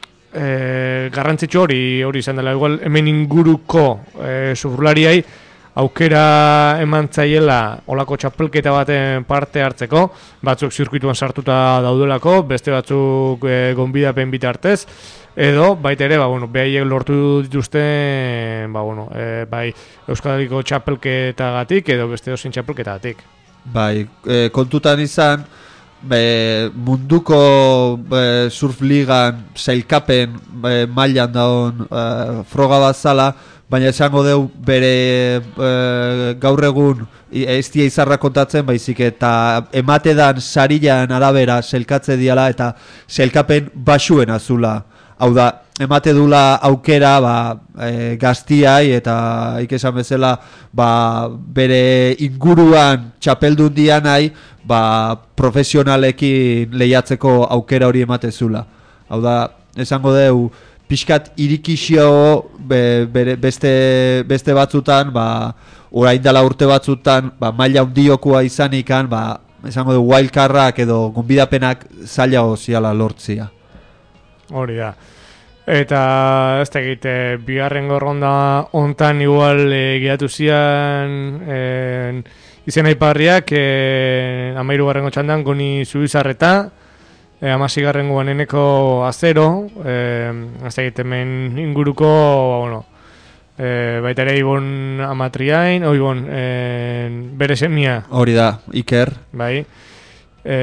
e, garrantzitsu hori hori izan dela, igual hemen inguruko e, zurlariai aukera eman zaiela olako txapelketa baten parte hartzeko, batzuk zirkuituan sartuta daudelako, beste batzuk e, gonbidapen bitartez, edo baita ere, ba, bueno, behaiek lortu dituzten, ba, bueno, e, bai, Euskal Herriko txapelketagatik edo beste dozin txapelketagatik. Bai, e, kontutan izan, be, munduko be, surfligan sailkapen be, mailan daun e, froga bat zala, baina esango deu bere e, gaur egun ez dia izarra kontatzen, baizik eta ematedan sarilan arabera selkatze diala eta selkapen basuen azula. Hau da, emate dula aukera ba, e, gaztiai eta ikesan bezala ba, bere inguruan txapeldun dianai ba, profesionalekin lehiatzeko aukera hori ematezula. Hau da, esango deu, pixkat irikixio be, bere, beste, beste batzutan, ba, orain dela urte batzutan, ba, maila hundiokoa izanikan, ba, esango deu, wildcardrak edo gonbidapenak zaila ziala lortzia. Hori da. Eta ez da egite, bigarrengo ronda hontan igual e, gehiatu zian e, izen aiparriak e, amairu garrengo txandan Goni Zubizarreta, e, amasigarrengoan eneko azero, e, ez da egite hemen inguruko, bueno, e, baita ere Ibon Amatriain, o Ibon e, bere semia. Hori da, Iker. Bai. E,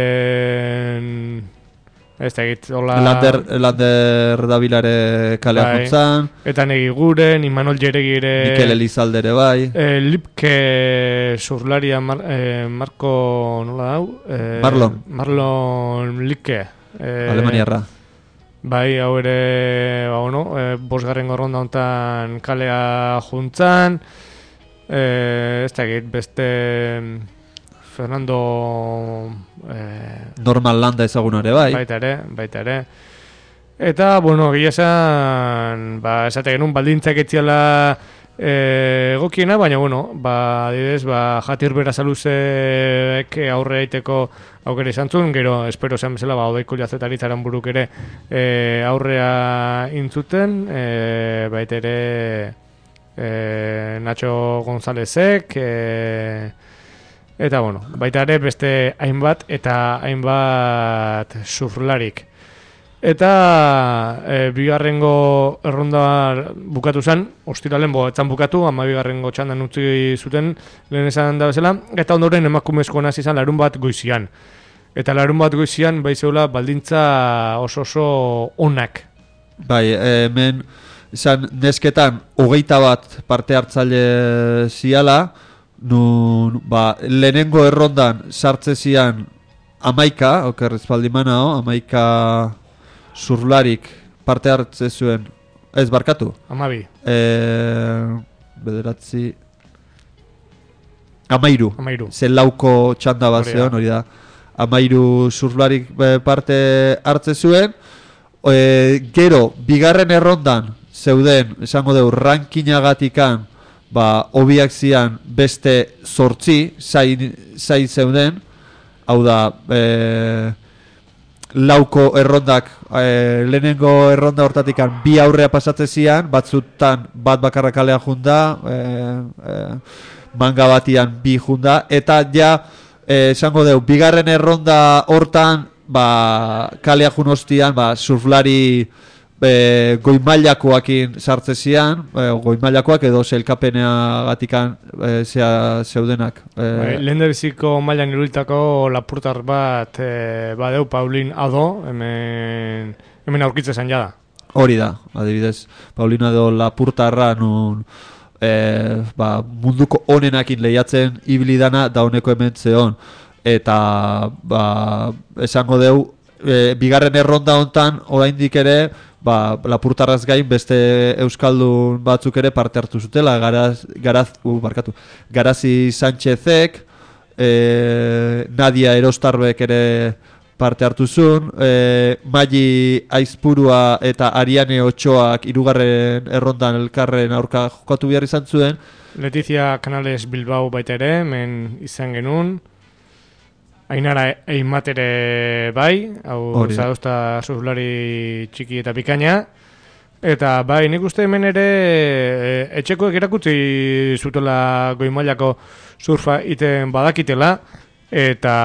Ez da egit, hola... Lander, Lander Dabilare kalea bai. Juntzan. Eta Negiguren, Imanol Jeregi ere... Mikel Elizaldere bai. E, Lipke surlaria Mar, e, Marko... Nola dau? E, Marlon. Marlon Lipke. E, Alemaniarra. Bai, hau ere... Ba, bueno, e, bosgarrengo ronda hontan kalea Juntzan. E, ez da egit, beste... Fernando eh, Normal Landa ezagunare bai. Baita ere, baita ere. Eta, bueno, gila esan, ba, esate genuen baldintzak etziala eh, egokiena, baina, bueno, ba, adibidez, ba, Jatir Berazaluzek aurre aiteko aukera izan zuen, gero, espero zen bezala, ba, Odeiko Jazetaritzaran buruk ere eh, aurrea intzuten, eh, baita ere eh, Nacho Gonzálezek, eh, eta, bueno, baita ere beste hainbat eta hainbat surflarik. Eta e, bigarrengo erronda bukatu zen, ostiralen bo, etzan bukatu, ama bigarrengo txandan utzi zuten lehen esan da bezala, eta ondoren emakumezko nazi izan larun bat goizian. Eta larun bat goizian, bai zeula, baldintza oso oso onak. Bai, hemen izan nesketan hogeita bat parte hartzaile ziala, nun, ba, lehenengo errondan sartze zian amaika, oker espaldimana, amaika surflarik parte hartze zuen, ez barkatu? Amabi. E, bederatzi... Amairu. Amairu. Zen lauko txanda bat zion, hori da. Amairu surflarik parte hartze zuen. E, gero, bigarren errondan zeuden, esango deu, rankinagatikan, ba, obiak zian beste zortzi, zain, zain zeuden, hau da, e, lauko errondak, e, lehenengo erronda hortatikan bi aurrea pasatze zian, batzutan bat bakarra kalea junda, e, e, manga batian bi junda, eta ja, e, esango deu, bigarren erronda hortan, ba, kalea jun ostian, ba, surflari, E, goimailakoakin sartze zian, e, goimailakoak edo selkapeneagatikan e, zea zeudenak. E, bai, lehen biziko mailan irulitako lapurtar bat e, badeu Paulin Ado, hemen, hemen aurkitze zen jada. Hori da, adibidez, Paulino edo Lapurtarra nun e, ba, munduko onenakin lehiatzen ibilidana da honeko hemen zeon. Eta ba, esango deu, e, bigarren erronda hontan oraindik ere ba, Lapurtarraz gain beste euskaldun batzuk ere parte hartu zutela, garaz, garaz, uh, barkatu, Garazi Sánchezek, e, Nadia Erostarbek ere parte hartu zuen, e, Magi Aizpurua eta Ariane Ochoak hirugarren errondan elkarren aurka jokatu behar izan zuen. Letizia Canales Bilbao baita ere, hemen izan genuen. Ainara Eimat ere bai, hau zauzta surflari txiki eta pikaina. Eta bai, nik uste hemen ere e, etxekoek erakutsi zutela goi mailako surfa iten badakitela. Eta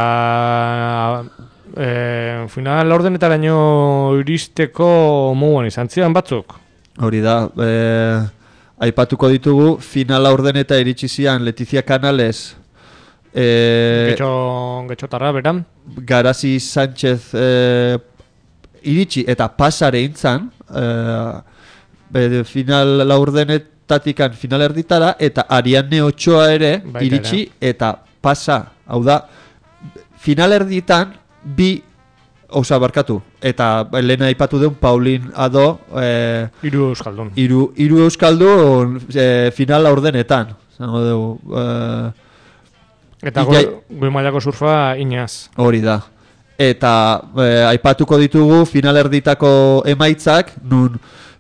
e, final laurdenetaraino iristeko moduan izan zian batzuk. Hori da, e, aipatuko ditugu, final laurdeneta iritsi zian Letizia Canales, E, Getxo, getxotarra, beran? Garazi Sánchez e, iritsi eta pasare intzan e, final laurdenetatikan final erditara eta Ariane Ochoa ere baita iritsi ere. Eta pasa, hau da, final erditan bi osa barkatu eta lehena aipatu duen Paulin Ado e, Iru Euskaldun Iru, iru Euskaldun e, final laurdenetan zango dugu e, Eta goi, goi mailako surfa inaz. Hori da. Eta e, aipatuko ditugu finalerditako emaitzak, nun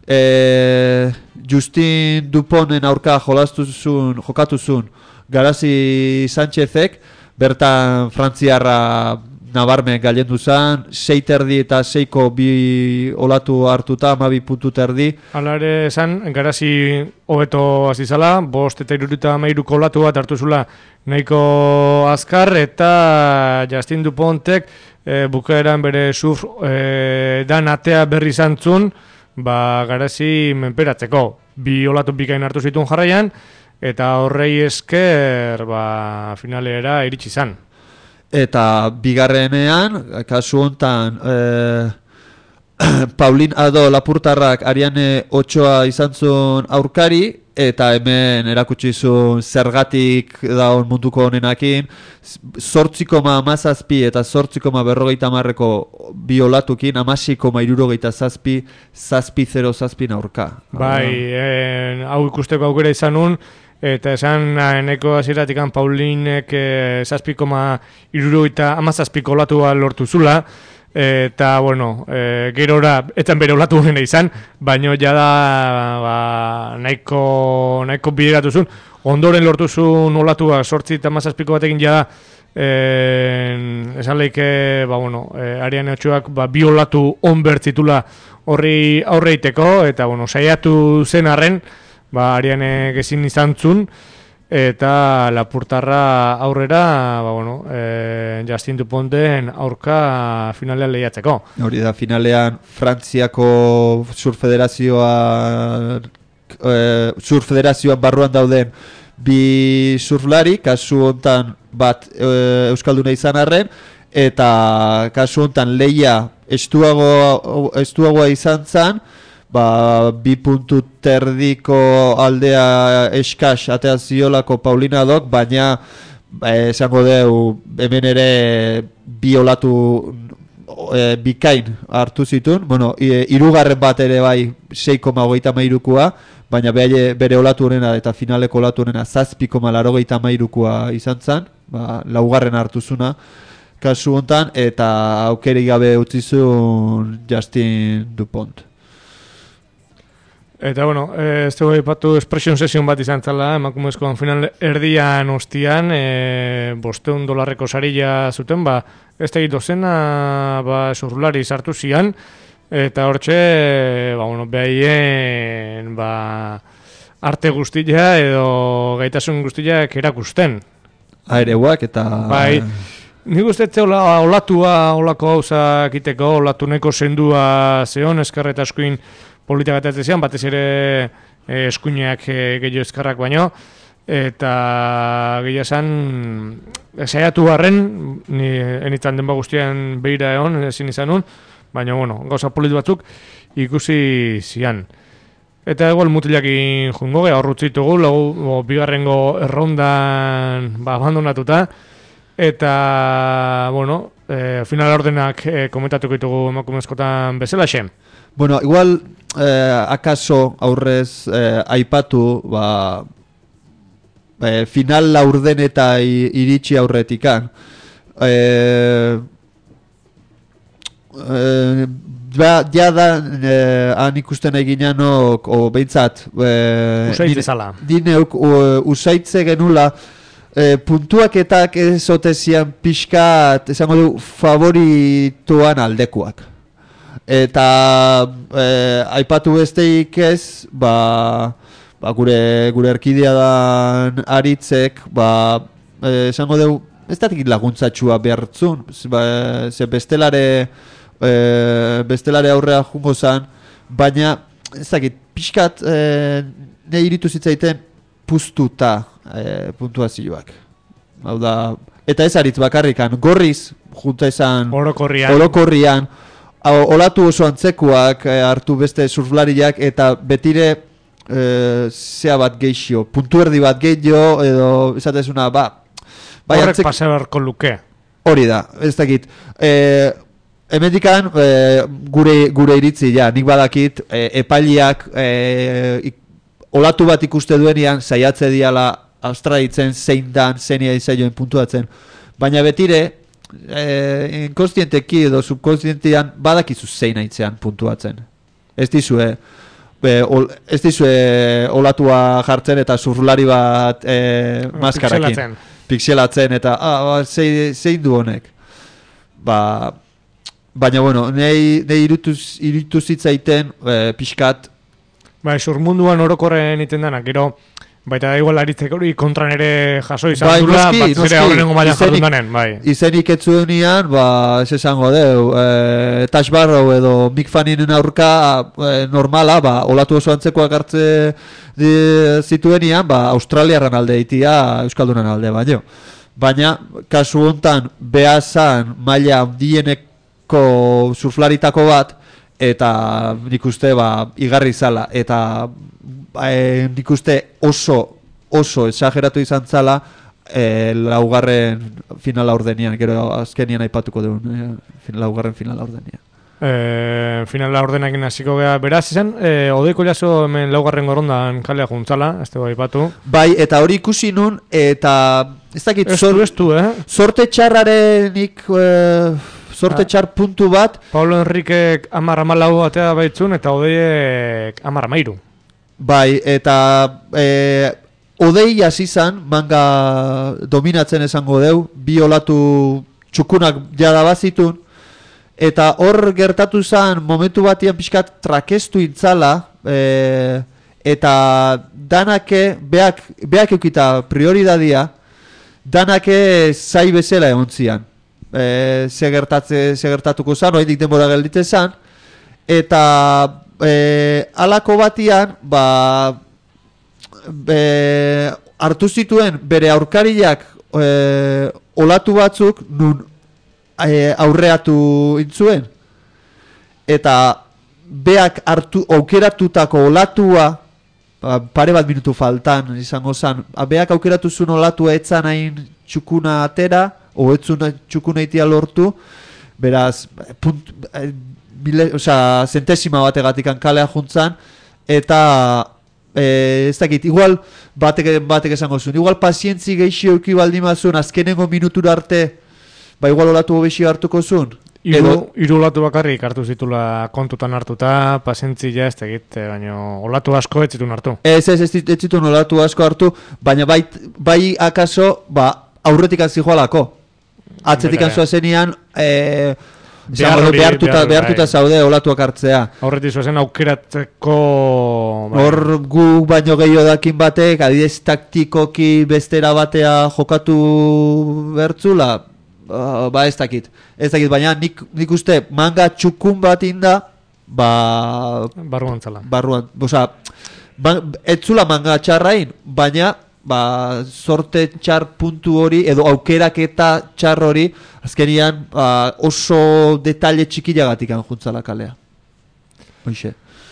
e, Justin Duponen aurka jolastuzun, jokatuzun Garazi Sánchezek, bertan frantziarra nabarmen gailendu zen, sei terdi eta seiko bi olatu hartuta, amabi puntu terdi. Hala ere esan, Garazi hobeto azizala, bost eta iruruta amairuko olatu bat hartu zula nahiko azkar, eta Justin Dupontek e, bukaeran bere surf e, dan atea berri zantzun, ba, Garazi menperatzeko. Bi olatu bikain hartu zituen jarraian, eta horrei esker ba, finalera iritsi zan. Eta bigarrenean, kasu hontan, e, Paulin Ado Lapurtarrak Ariane Ochoa izan zuen aurkari, eta hemen erakutsi zuen zergatik daun munduko honenakin, zortzi koma hamazazpi eta zortzi koma berrogeita hamarreko bi olatukin, hamasei koma hirurogeita zazpi, zazpi zero zazpin aurka. Bai, en, hau ikusteko aukera izan nun, eta esan eneko aziratikan Paulinek e, zazpi koma hirurogeita hamazazpiko olatua lortu zula, eta, bueno, e, gerora, etan bere olatu honena izan, baino jada ba, nahiko, nahiko bideratu zuen, ondoren lortu zuen olatua sortzi eta hamazazpiko batekin jada, e, esan lehike, ba, bueno, e, Ariane Ochoak ba, bi olatu onbertzitula horri aurreiteko, eta, bueno, saiatu zen arren, ba, Ariane gezin izan zuen, eta Lapurtarra aurrera, ba, bueno, e, Justin Duponten aurka finalean lehiatzeko. Hori da, finalean Frantziako surfederazioa e, surfederazioan barruan dauden bi surflari, kasu hontan bat e, euskalduna izan arren, eta kasu hontan lehia estuago, estuagoa izan zan, ba, bi puntu terdiko aldea eskas atea ziolako Paulina Adok, baina ba, esango deu hemen ere bi olatu e, bikain hartu zitun, bueno, e, irugarren bat ere bai sei koma hogeita hamairukoa, baina bere, bere olatu honena eta finaleko olatu honena zazpi koma laurogeita hamairukoa izan zen, ba, laugarren hartu zuna kasu hontan, eta aukerik gabe utzi zuen Justin Dupont. Eta, bueno, ez dugu ipatu expression session bat izan zala, emakumezkoan final erdian ostian, e, bosteun dolarreko sarila zuten, ba, ez da dozena, ba, surflari sartu zian, eta hortxe, ba, bueno, behaien, ba, arte guztia edo gaitasun guztia erakusten. Aireuak eta... Bai, nik uste ola, olatua, olako gauzak iteko, olatuneko sendua zeon, eskarret askoin politika eta zian, batez ere e, eskuineak e, gehiago eskarrak baino, eta gehiago esan, saiatu harren, ni enitzen denba guztian behira egon, ezin izan nun, baina, bueno, gauza polit batzuk ikusi zian. Eta igual mutilakin jungo geha horrutzitugu, lagu bigarrengo errondan ba, abandonatuta. Eta, bueno, e, final ordenak e, komentatuko ditugu emakumezkotan bezala xem. Bueno, igual, eh, akaso aurrez eh, aipatu, ba, eh, final laurden eta iritsi aurretikan. Eh, eh, ba, ja da, eh, han ikusten eginanok, o behintzat, eh, Usaitz bezala. Dineuk uh, usaitze genula, E, puntuaketak ezotezian pixkat, esango du, favorituan aldekuak. Eta e, aipatu besteik ez, ba, ba gure, gure erkidea dan aritzek, ba, e, esango du, ez datik laguntzatxua behartzun, ba, ze bestelare, e, bestelare aurrea jungo zan, baina, ez dakit, pixkat, e, ne iritu zitzaiten, puztuta e, puntuazioak. Hau da, eta ez aritz bakarrikan, gorriz, junta esan, orokorrian, orokorrian olatu oso antzekuak e, hartu beste surflariak, eta betire e, zea bat geixio, puntu erdi bat gehiago, edo esatezuna, ba, bai, horrek antzek... pase beharko luke. Hori da, ez dakit. E, Hemendikan e, gure, gure iritzi, ja, nik badakit, e, epailiak, e, ik, olatu bat ikuste duenean, saiatze diala australitzen zein dan, zenia izaioen puntuatzen. Baina betire, eh, inkonstienteki edo subkonstientian badakizu zein aitzean puntuatzen. Ez dizue, e, ol, ez dizue olatua jartzen eta zurrulari bat e, maskarakin. Pixelatzen. Pixelatzen eta, ah, ba, zein, zein du honek. Ba... Baina, bueno, nahi, nahi irutuz, irutuz zitzaiten e, pixkat. Ba, surmunduan orokorren iten dana, gero, baita igual aritzek hori kontran ere jaso izan bai, dula, noski, bat zire aurrenengo mailan jardun danen, bai. Izenik etzuenian, ba, ez esango deu, e, Tash Barrow edo Mick Fanninen aurka e, normala, ba, olatu oso antzekoak hartze di, zituenian, ba, Australiarran alde itia, Euskaldunan alde, baino. Baina, kasu hontan, behazan maila handieneko surflaritako bat, eta nik uste ba, igarri zala, eta e, nik uste oso, oso exageratu izan zala e, laugarren finala ordenian, gero azkenian aipatuko duen, e, laugarren finala ordenian. E, finala ordenakin hasiko gea, beraz izan, e, odeiko jaso hemen laugarren gorondan kalea juntzala, ez dugu aipatu. Bai, eta hori ikusi nun, eta ez dakit, ez du, ez du, eh? Sorte txarrarenik... E, Sorte txar puntu bat. Pablo Enriquek amar amalau atea baitzun eta Odeiek amar amairu. Bai, eta e, Odei hasi izan, manga dominatzen esango deu, bi olatu txukunak jada bazitun, eta hor gertatu zen momentu batian pixkat trakestu intzala, e, eta danake, beak, beak eukita prioridadia, danake zai bezala egon zian. E, ze gertatuko zan, oaidik denbora gelditzen zan, eta e, alako batian, ba, be, hartu zituen bere aurkariak e, olatu batzuk nun e, aurreatu intzuen, eta beak hartu, aukeratutako olatua, ba, pare bat minutu faltan izango zan, beak aukeratu zuen olatua etzan hain txukuna atera, oetzuna txukuna itia lortu, beraz, punt, e, bile, oza, zentesima bategatik kalea juntzan, eta e, ez dakit, igual batek, batek esango zuen, igual pazientzi geixi euki baldimazun, azkenengo minutura arte, ba igual olatu hobexi hartuko zuen. Iru, iru olatu bakarrik hartu zitula kontutan hartuta, pazientzia ez tegit, baina olatu asko ez zitun hartu. Ez, ez, ez, ez zitun olatu asko hartu, baina bai, bai akaso, ba, aurretik anzijoalako. Atzetik anzua zenian, e, behar hori, behartuta, behar, behartuta bai. Zaude olatuak hartzea. Aurretik zuazen aukeratzeko... Bai. Hor gu baino gehiago dakin batek, adidez taktikoki bestera batea jokatu bertzula, uh, ba ez dakit. Ez dakit, baina nik, nik uste manga txukun bat inda, ba... Barruan zala. Barruan, oza, ba, etzula manga txarrain, baina... ba, sorte txar puntu hori edo aukerak eta txar hori azkenian ba, oso detalle txikilagatik anjuntzala kalea. Hoxe.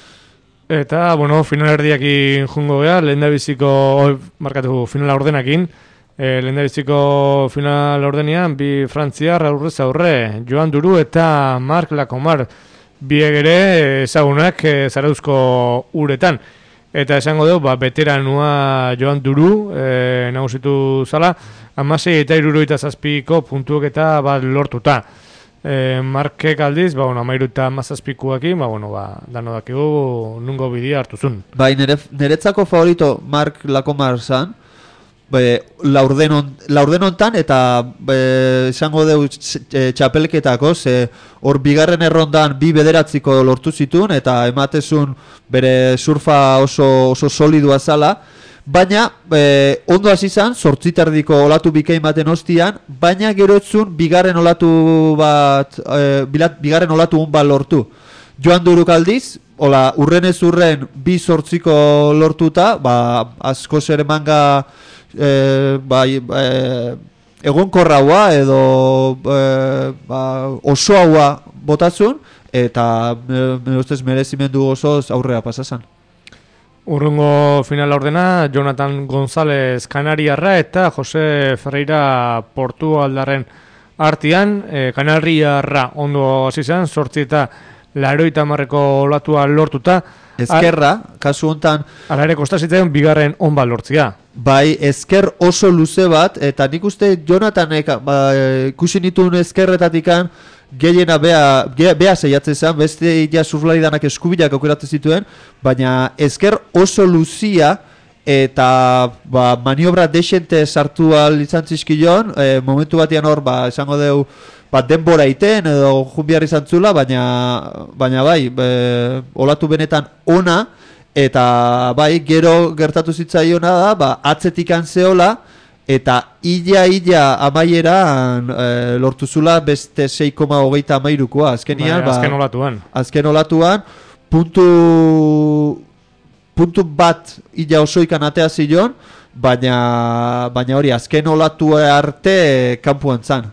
Eta, bueno, finalerdiakin jungo geha, lehen da biziko, markatu, finala ordenakin, e, lehen da biziko final ordenean, bi frantziar aurrez aurre, Joan Duru eta Marc Lacomar, biek ere ezagunak e, Zarauzko uretan. Eta esango dugu, ba, veteranua Joan Duru, e, nagusitu zala, hamasei eta hirurogeita zazpiko puntuak eta bat lortuta. E, Markek aldiz, ba, bueno, amairu eta mazazpikuakin, ba, bueno, ba, dano dakigu nungo bidia hartuzun. Bai, nere, neretzako favorito Marc Lacomar zan, be, laurden, laurden ontan, eta be, esango deu e, txapelketako, ze hor bigarren errondan bi bederatziko lortu zituen, eta ematezun bere surfa oso, oso solidua zala, baina e, ondo hasi izan, zortziterdiko olatu bikein baten ostian, baina gero etzun bigarren olatu bat, e, bilat, bigarren olatu un bat lortu. Joan Duruk aldiz, hola, urren ez urren bi zortziko lortuta, ba, asko zer manga e, bai, e, egonkorraua edo e, ba, oso haua botatzun, eta e, ustez merezimendu osoz aurrea pasazan. Urrungo final ordena, Jonathan González Kanariarra eta Jose Ferreira Portugaldarren artian, e, Kanariarra ondo hasi zen, zortzi eta laroita marreko olatua lortuta. Ezkerra, kasu hontan... Ala ere kostazitzen bigarren on bat lortzia. Bai, ezker oso luze bat, eta nik uste Jonathanek ba, ikusi nituen ezkerretatikan, gehiena bea, bea zeiatzen zen, beste ja surflaridanak eskubilak aukeratzen zituen, baina ezker oso luzia eta ba, maniobra desente sartu al izan zizkion, e, momentu batean hor, ba, esango deu, ba, denbora iten edo junbiar izan zula, baina, baina bai, be, olatu benetan ona, eta bai, gero gertatu zitzaiona da, ba, atzetik antzeola, eta illa-illa amaieran e, lortuzula beste sei koma hogeita amairukoa. Azkenian, ba, azken olatuan. Azken olatuan, puntu, puntu bat illa osoikan atea zion, baina, baina hori, azken olatu arte kanpuan zan.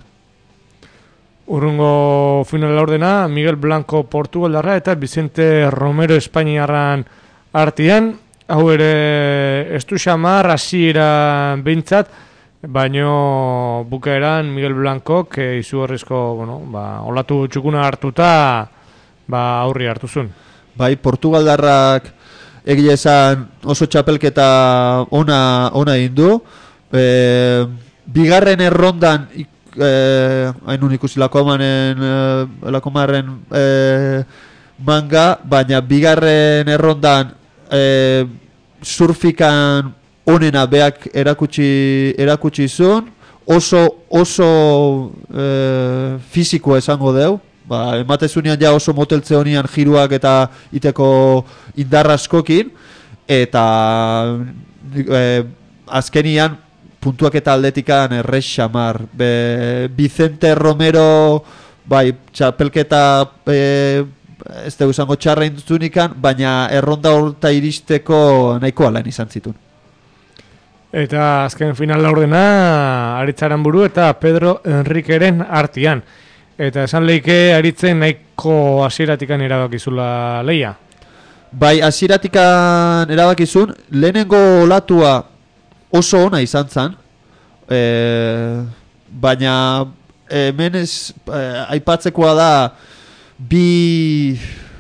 Urrungo final ordena, Miguel Blanco Portugaldarra eta Vicente Romero Espainiarran artian, hau ere estu xamar hasiera behintzat, baino bukaeran Miguel Blancok e, izugarrizko, bueno, ba, olatu txukuna hartuta ba, aurri hartuzun. Bai, Portugaldarrak egia esan oso txapelketa ona, ona indu. E, bigarren errondan e, hain ikusi Lakomanen e, Lakomarren e, manga, baina bigarren errondan E, surfikan onena beak erakutsi erakutsi zuen, oso oso e, fizikoa esango deu, ba, ematezunean ja oso moteltze honian jiruak eta iteko indarra askokin, eta e, azkenian puntuak eta aldetikan errex xamar. Be, Vicente Romero bai, txapelketa e, ez dugu izango txarra induzunikan, baina erronda horta iristeko nahiko alain izan zitun. Eta azken final ordena Aritzaran buru eta Pedro Enriqueren artian. Eta esan leike Aritzen nahiko hasieratikan erabakizula leia. Bai, hasieratikan erabakizun, lehenengo olatua oso ona izan zan, e, baina hemen ez e, aipatzekoa da bi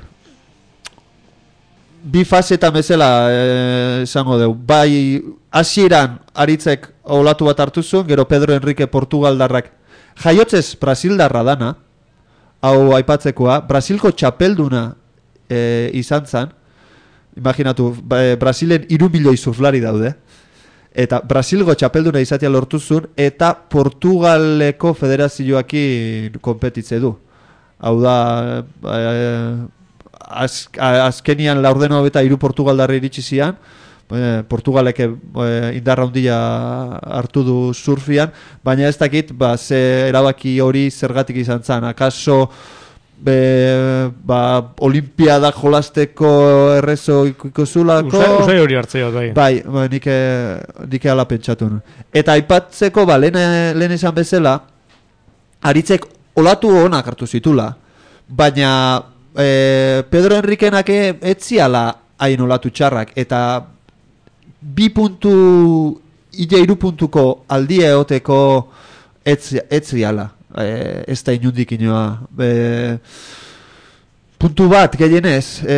bi fasetan bezala esango deu. Bai, hasieran Aritzek olatu bat hartu zuen, gero Pedro Enrique Portugaldarrak jaiotzez Brasildarra dana, hau aipatzekoa, Brasilko txapelduna e, izan zan. Imaginatu, Brasilen hiru milioi surflari daude, eta Brasilgo txapelduna izatea lortu zuen, eta Portugaleko federazioakin konpetitze du. Hau da, eh, az, azkenian laurdeno eta hiru Portugaldarra iritsi zian, eh, Portugalek eh, indarra handia hartu du surfian, baina ez dakit, ba, ze erabaki hori zergatik izan zan. Akaso, be, ba, olimpiada jolasteko errezo ikozulako... Usai hori hartzea, bai. Bai, ba, nik, nik ala pentsatu. Eta aipatzeko, ba, lehen, lehen esan bezala, Aritzek olatu honak hartu zitula, baina e, Pedro Enriquenak etziala hain olatu txarrak, eta bi puntu, ila iru puntuko aldia eoteko etziala, e, ez da inundik inoa. E, puntu bat gehienez, e,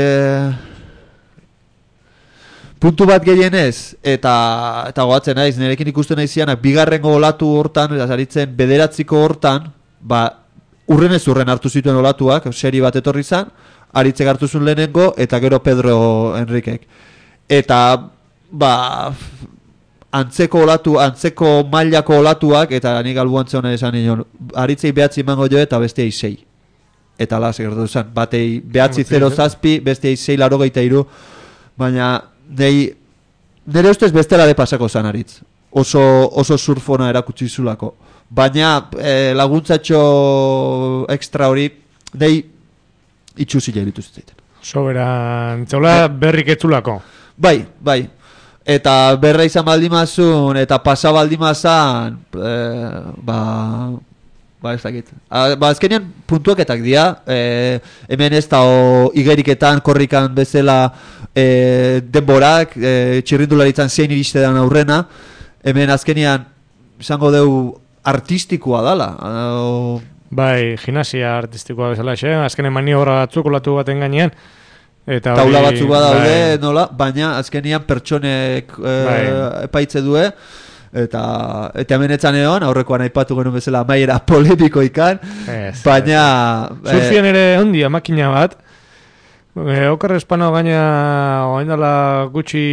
puntu bat gehienez, eta eta goatzen naiz, nirekin ikusten naizianak, bigarrengo olatu hortan, eta zaritzen bederatziko hortan, ba, urren ez urren hartu zituen olatuak, seri bat etorri zan, aritzek hartu zuen lehenengo, eta gero Pedro Enriquek. Eta, ba, antzeko olatu, antzeko mailako olatuak, eta nik albuan zehonen esan nion, aritzei behatzi emango jo, eta besteei sei. Eta las gertu zen, batei behatzi zero zazpi, besteei sei laro geita iru, baina, nei, nire ustez bestela de pasako zan aritz. Oso, oso surfona erakutsi zulako. Baina eh, laguntzatxo extra hori dei itxuzile dituzten. Soberan, txola berrik etzulako. Bai, bai. Eta berra izan baldimazun, eta pasa baldimazan, eh, ba, ba ez dakit. Ba, azkenean puntuaketak dira, eh, hemen ez da o, igeriketan, korrikan bezala eh, denborak, eh, txirrindularitzan zein iristetan aurrena, hemen azkenean, izango deu artistikoa dala. O... Bai, gimnasia artistikoa bezala, xe, azkenen maniobra batzuk olatu baten gainean. Eta taula batzuk badaude, bai. Nola, baina azkenian pertsonek e, bai. Epaitze due, eta eta hemenetzan egon, aurrekoan aipatu genuen bezala amaiera polemiko ikan, es, baina... Es. Surfian ere ondia makina bat, e, okar espano gaina oaindala gutxi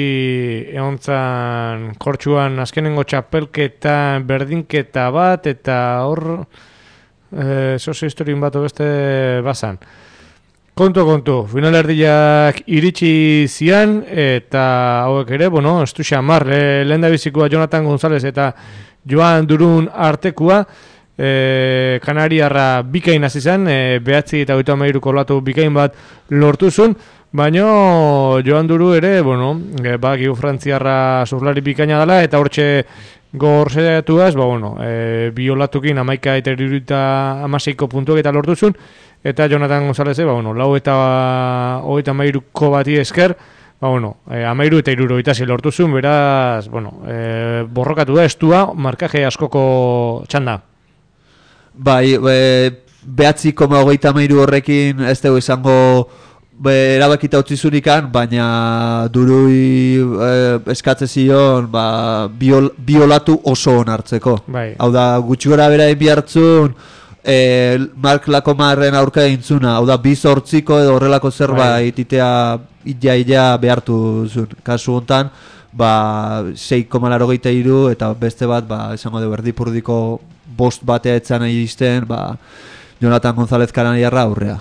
egontzan kortxuan azkenengo txapelketa, berdinketa bat, eta hor e, sozio historien bat beste bazan. Kontu, kontu, finalerdiak iritsi zian, eta hauek ere, bueno, estu xamar, le, lehen da bizikoa Jonathan González eta Joan Durun artekua, e, Kanariarra bikain hasi zen, e, behatzi eta hogeita hamairuko olatu bikain bat lortuzun, baina Joan Duru ere, bueno, e, bakigu frantziarra zurlari bikaina dela, eta hortxe gorzeatuaz, ba, bueno, e, bi olatukin amaika eta iruruta amaseiko puntuak eta lortuzun, eta Jonathan González, ba, bueno, lau eta hogeita hamairuko bati esker, ba, bueno, e, hamairu eta iruro itasi lortuzun, beraz, bueno, e, borrokatu da, estua, markaje askoko txanda. Bai, e, behatzi koma hogeita hamairu horrekin ez dugu izango be, erabakita utzi zurikan, baina Durui e, eskatze zion ba, biol, biolatu oso onartzeko. Bai. Hau da, gutxi gora bera enbi hartzun, E, Mark Lakomarren aurka intzuna, hau da, bi zortziko edo horrelako zerbait itea illa-illa behartu zuen. Kasu hontan, ba, sei koma laurogeita hiru eta beste bat, ba, esango de berdipurdiko bost batea etzan egizten, ba, Jonathan González Kanariarra aurrea.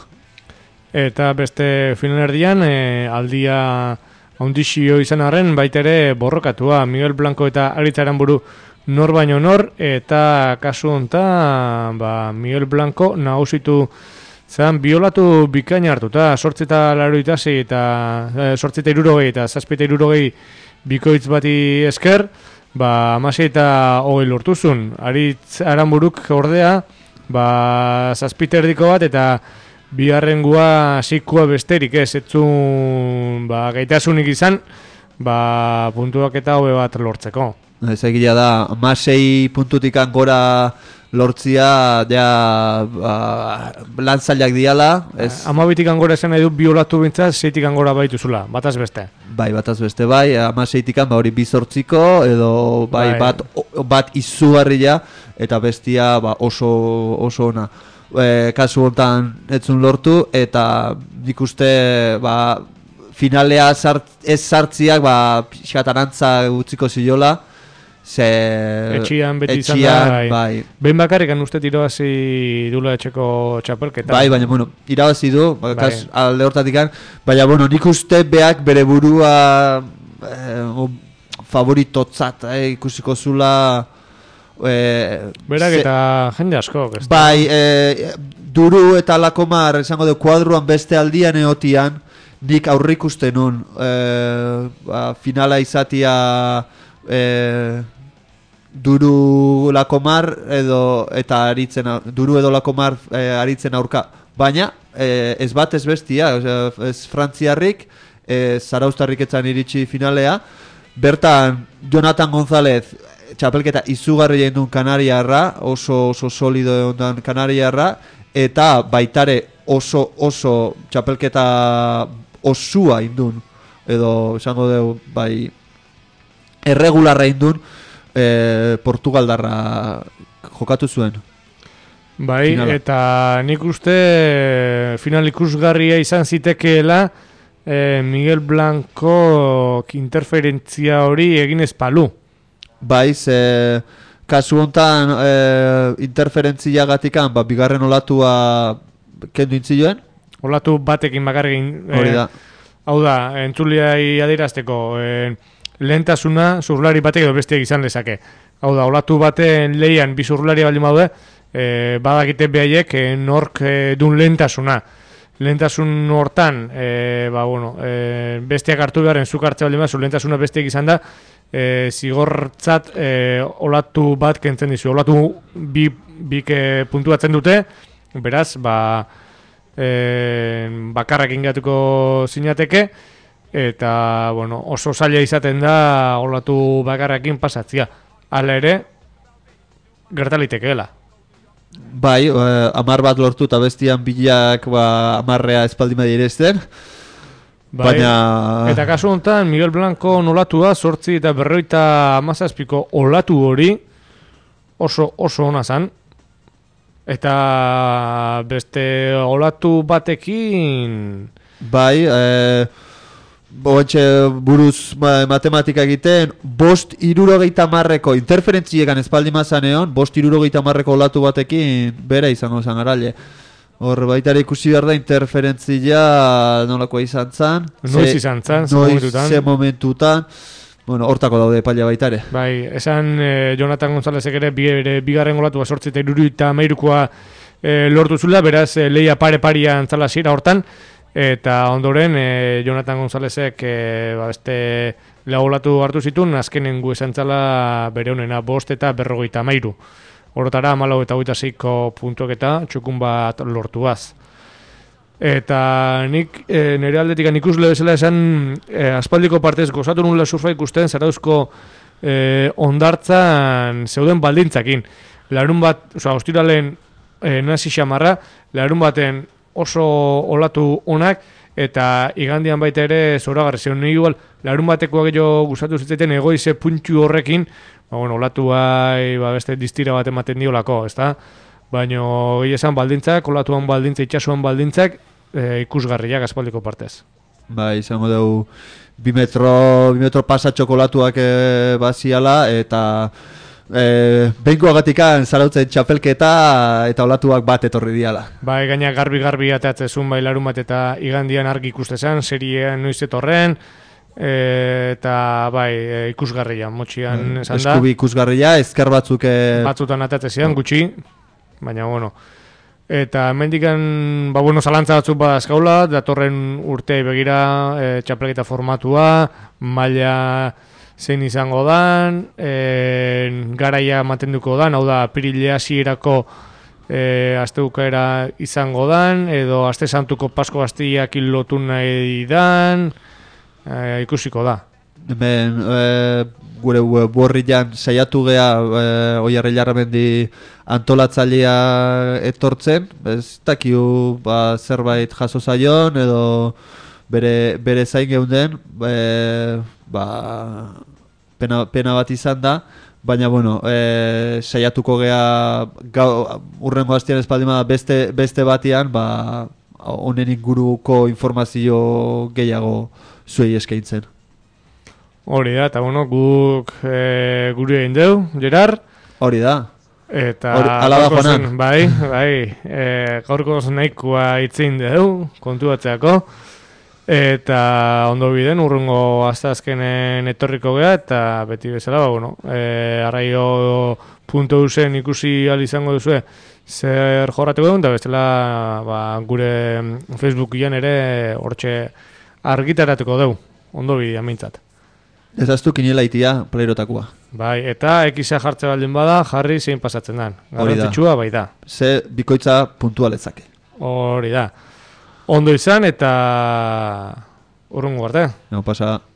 Eta beste finalerdian, e, aldia haundixio izan arren, baitere borrokatua, Miguel Blanco eta Aritz Aranburu nor baino nor, eta kasu hontan ba, Miguel Blanco nagusitu zen biolatu bikaina hartuta, sortzi eta larogeita sei eta e, sortzi eta hirurogei eta zazpi eta hirurogei bikoitz bati esker, ba, hamasei eta hogei lortuzun. Aritz Aranburuk ordea, ba, zazpi eta erdiko bat, eta biharrengua zikua besterik ez, etzun ba, gaitasunik izan, ba, puntuak eta hobe bat lortzeko. Ez egia da, hamasei puntutikan gora lortzia ja, ba, lan zailak diala. Hamabitikan gora esan nahi du biolatu bintzat, zeitikan gora baituzula, bataz beste. Bai, bataz beste, bai, hamaseitikan ba hori bizortziko, edo bai, bai. bat, bat izugarria, eta bestia ba, oso, oso ona. E, kasu hontan etzun lortu, eta nik uste ba, finalea zart, ez sartziak ba, pixkatarantza utziko ziola. Ze... Etxian beti izan da, bai. bai. Behin bakarrikan uste irabazi dula etxeko txapelketa. Bai, baina, bueno, irabazi du, bai. Kas, alde hortatikan, baina, bueno, nik uste beak bere burua eh, favoritotzat, eh, ikusiko zula... Eh, Berak ze... eta jende asko. Bai, eh, Duru eta Lakomar, esango de kuadruan beste aldian eotian, nik aurrik uste nun, eh, ba, finala izatia... E, Duru Lakomar edo eta aritzen Duru edo Lakomar e, aritzen aurka, baina e, ez bat ez bestia, osea, ez frantziarrik, e, zarauztarrik etzan iritsi finalea, bertan Jonathan González txapelketa izugarri egin duen kanariarra, oso oso solido ondan kanariarra, eta baitare oso oso txapelketa osua indun, edo esango dugu, bai, erregularra indun, e, Portugaldarra jokatu zuen. Bai, finala. Eta nik uste final ikusgarria izan zitekeela e, Miguel Blanco interferentzia hori egin ezpalu. Bai, ze kasu hontan e, interferentzia gatikan, ba, bigarren olatua kendu intzioen? Olatu batekin bakarrekin. Hori da. E, hau da, entzuliai adierazteko, e, lehentasuna zurlari batek edo bestiak izan lezake. Hau da, olatu baten leian bi zurlari baldin badaude, e, badakite behaiek e, nork e, dun lehentasuna. Lehentasun hortan, e, ba, bueno, e, bestiak hartu beharen zuk hartze baldin badazu, lehentasuna bestiak izan da, e, zigortzat e, olatu bat kentzen dizu. Olatu bi, bik e, puntuatzen dute, beraz, ba, e, bakarrak ingatuko zinateke, eta, bueno, oso zaila izaten da olatu bakarrakin pasatzia. Hala ere, gertalitekeela. Bai, eh, amar bat lortu eta bestian bilak ba, amarrea espaldi madirezten. Bai, baina... Eta kasu honetan, Miguel Blanco nolatua, sortzi eta berroita amazazpiko olatu hori oso oso ona zan. Eta beste olatu batekin... Bai, eh, boetxe buruz ma, matematika egiten, bost irurogeita marreko interferentziegan espaldi mazaneon, bost irurogeita marreko olatu batekin bera izango zan garaile. Hor baita ere ikusi behar da interferentzia nolakoa izan zan. Noiz izan zan, ze noiz, momentutan. Ze momentutan. Bueno, hortako daude epaila baita ere. Bai, esan eh, Jonathan Gonzálezek ere bi, bigarren golatua sortzi eta iruruita meirukoa eh, lortu zula, beraz eh, leia pare-paria antzala zira hortan, eta ondoren eh, Jonathan Gonzálezek eh, ba, beste laulatu hartu zituen, azkenengu esan zala bere honena bost eta berrogeita mairu. Horotara amalau eta hogeita zeiko puntuak eta txukun bat lortuaz. Eta nik e, nire aldetik ikusle bezala esan e, aspaldiko partez gozatu nula surfa ikusten Zarauzko e, ondartzan zeuden baldintzakin. Larun bat, oza, ostiralen e, nazi xamarra, larun baten oso olatu onak, eta igandian baita ere zoragarri zeuden. Igual, larun batekoa gehiago gustatu zitzaiten egoize puntu horrekin, ba, bueno, olatu bai, ba, beste distira bat ematen diolako, ezta? Baina gehi esan baldintzak, olatuan baldintza, itxasuan baldintzak, e, ikusgarriak aspaldiko partez. Bai, izango dugu bi metro, bi metro pasatxoko olatuak e, baziala, eta e, behinkoagatikan zarautzen txapelketa eta olatuak bat etorri diala. Bai, gaina garbi-garbi ateatzezun bai larun bat eta igandian argi ikustezan, serien noiz etorren, e, eta bai, e, ikusgarria, motxian esan da. Eskubi ikusgarria, ezker batzuk... E... Batzutan ateatzezian, gutxi, baina bueno... Eta mendikan, ba bueno, zalantza batzuk badazkaula, datorren urtei begira e, txapelketa formatua, maila zein izango dan, e, garaia mantenduko dan, hau da, apirilea hasierako e, aste bukaera izango dan, edo aste santuko Pasko Bastiak lotu nahi dan, e, ikusiko da. Hemen, e, gure borrian saiatu gea e, Oiarri Larramendi antolatzailea etortzen, ez dakiu ba, zerbait jaso zaion edo bere, bere zain geunden, e, ba, pena, pena bat izan da, baina bueno, e, saiatuko gea gau, urrengo hastian espaldima beste, beste batian, ba, honen inguruko informazio gehiago zuei eskaintzen. Hori da, eta bueno, guk e, guri egin deu, Gerard. Hori da. Eta ala da joanan. Bai, bai, e, gaurko nahikoa itzein deu, kontu batzeako. Eta ondo biden, urrungo aztazkenen etorriko gea, eta beti bezala, ba, bueno, e, arraio punto usen ikusi al izango duzue zer jorrateko egun, eta bestela ba, gure Facebookian ere hortxe argitaratuko deu, ondo bidean mintzat. Ez aztu kiniela itia playrotakoa. Bai, eta ekiza jartze baldin bada, jarri zein pasatzen dan. Garrantzitsua bai da. Ze bikoitza puntualetzake. Hori da. Ondo izan eta urrungo arte. No pasa.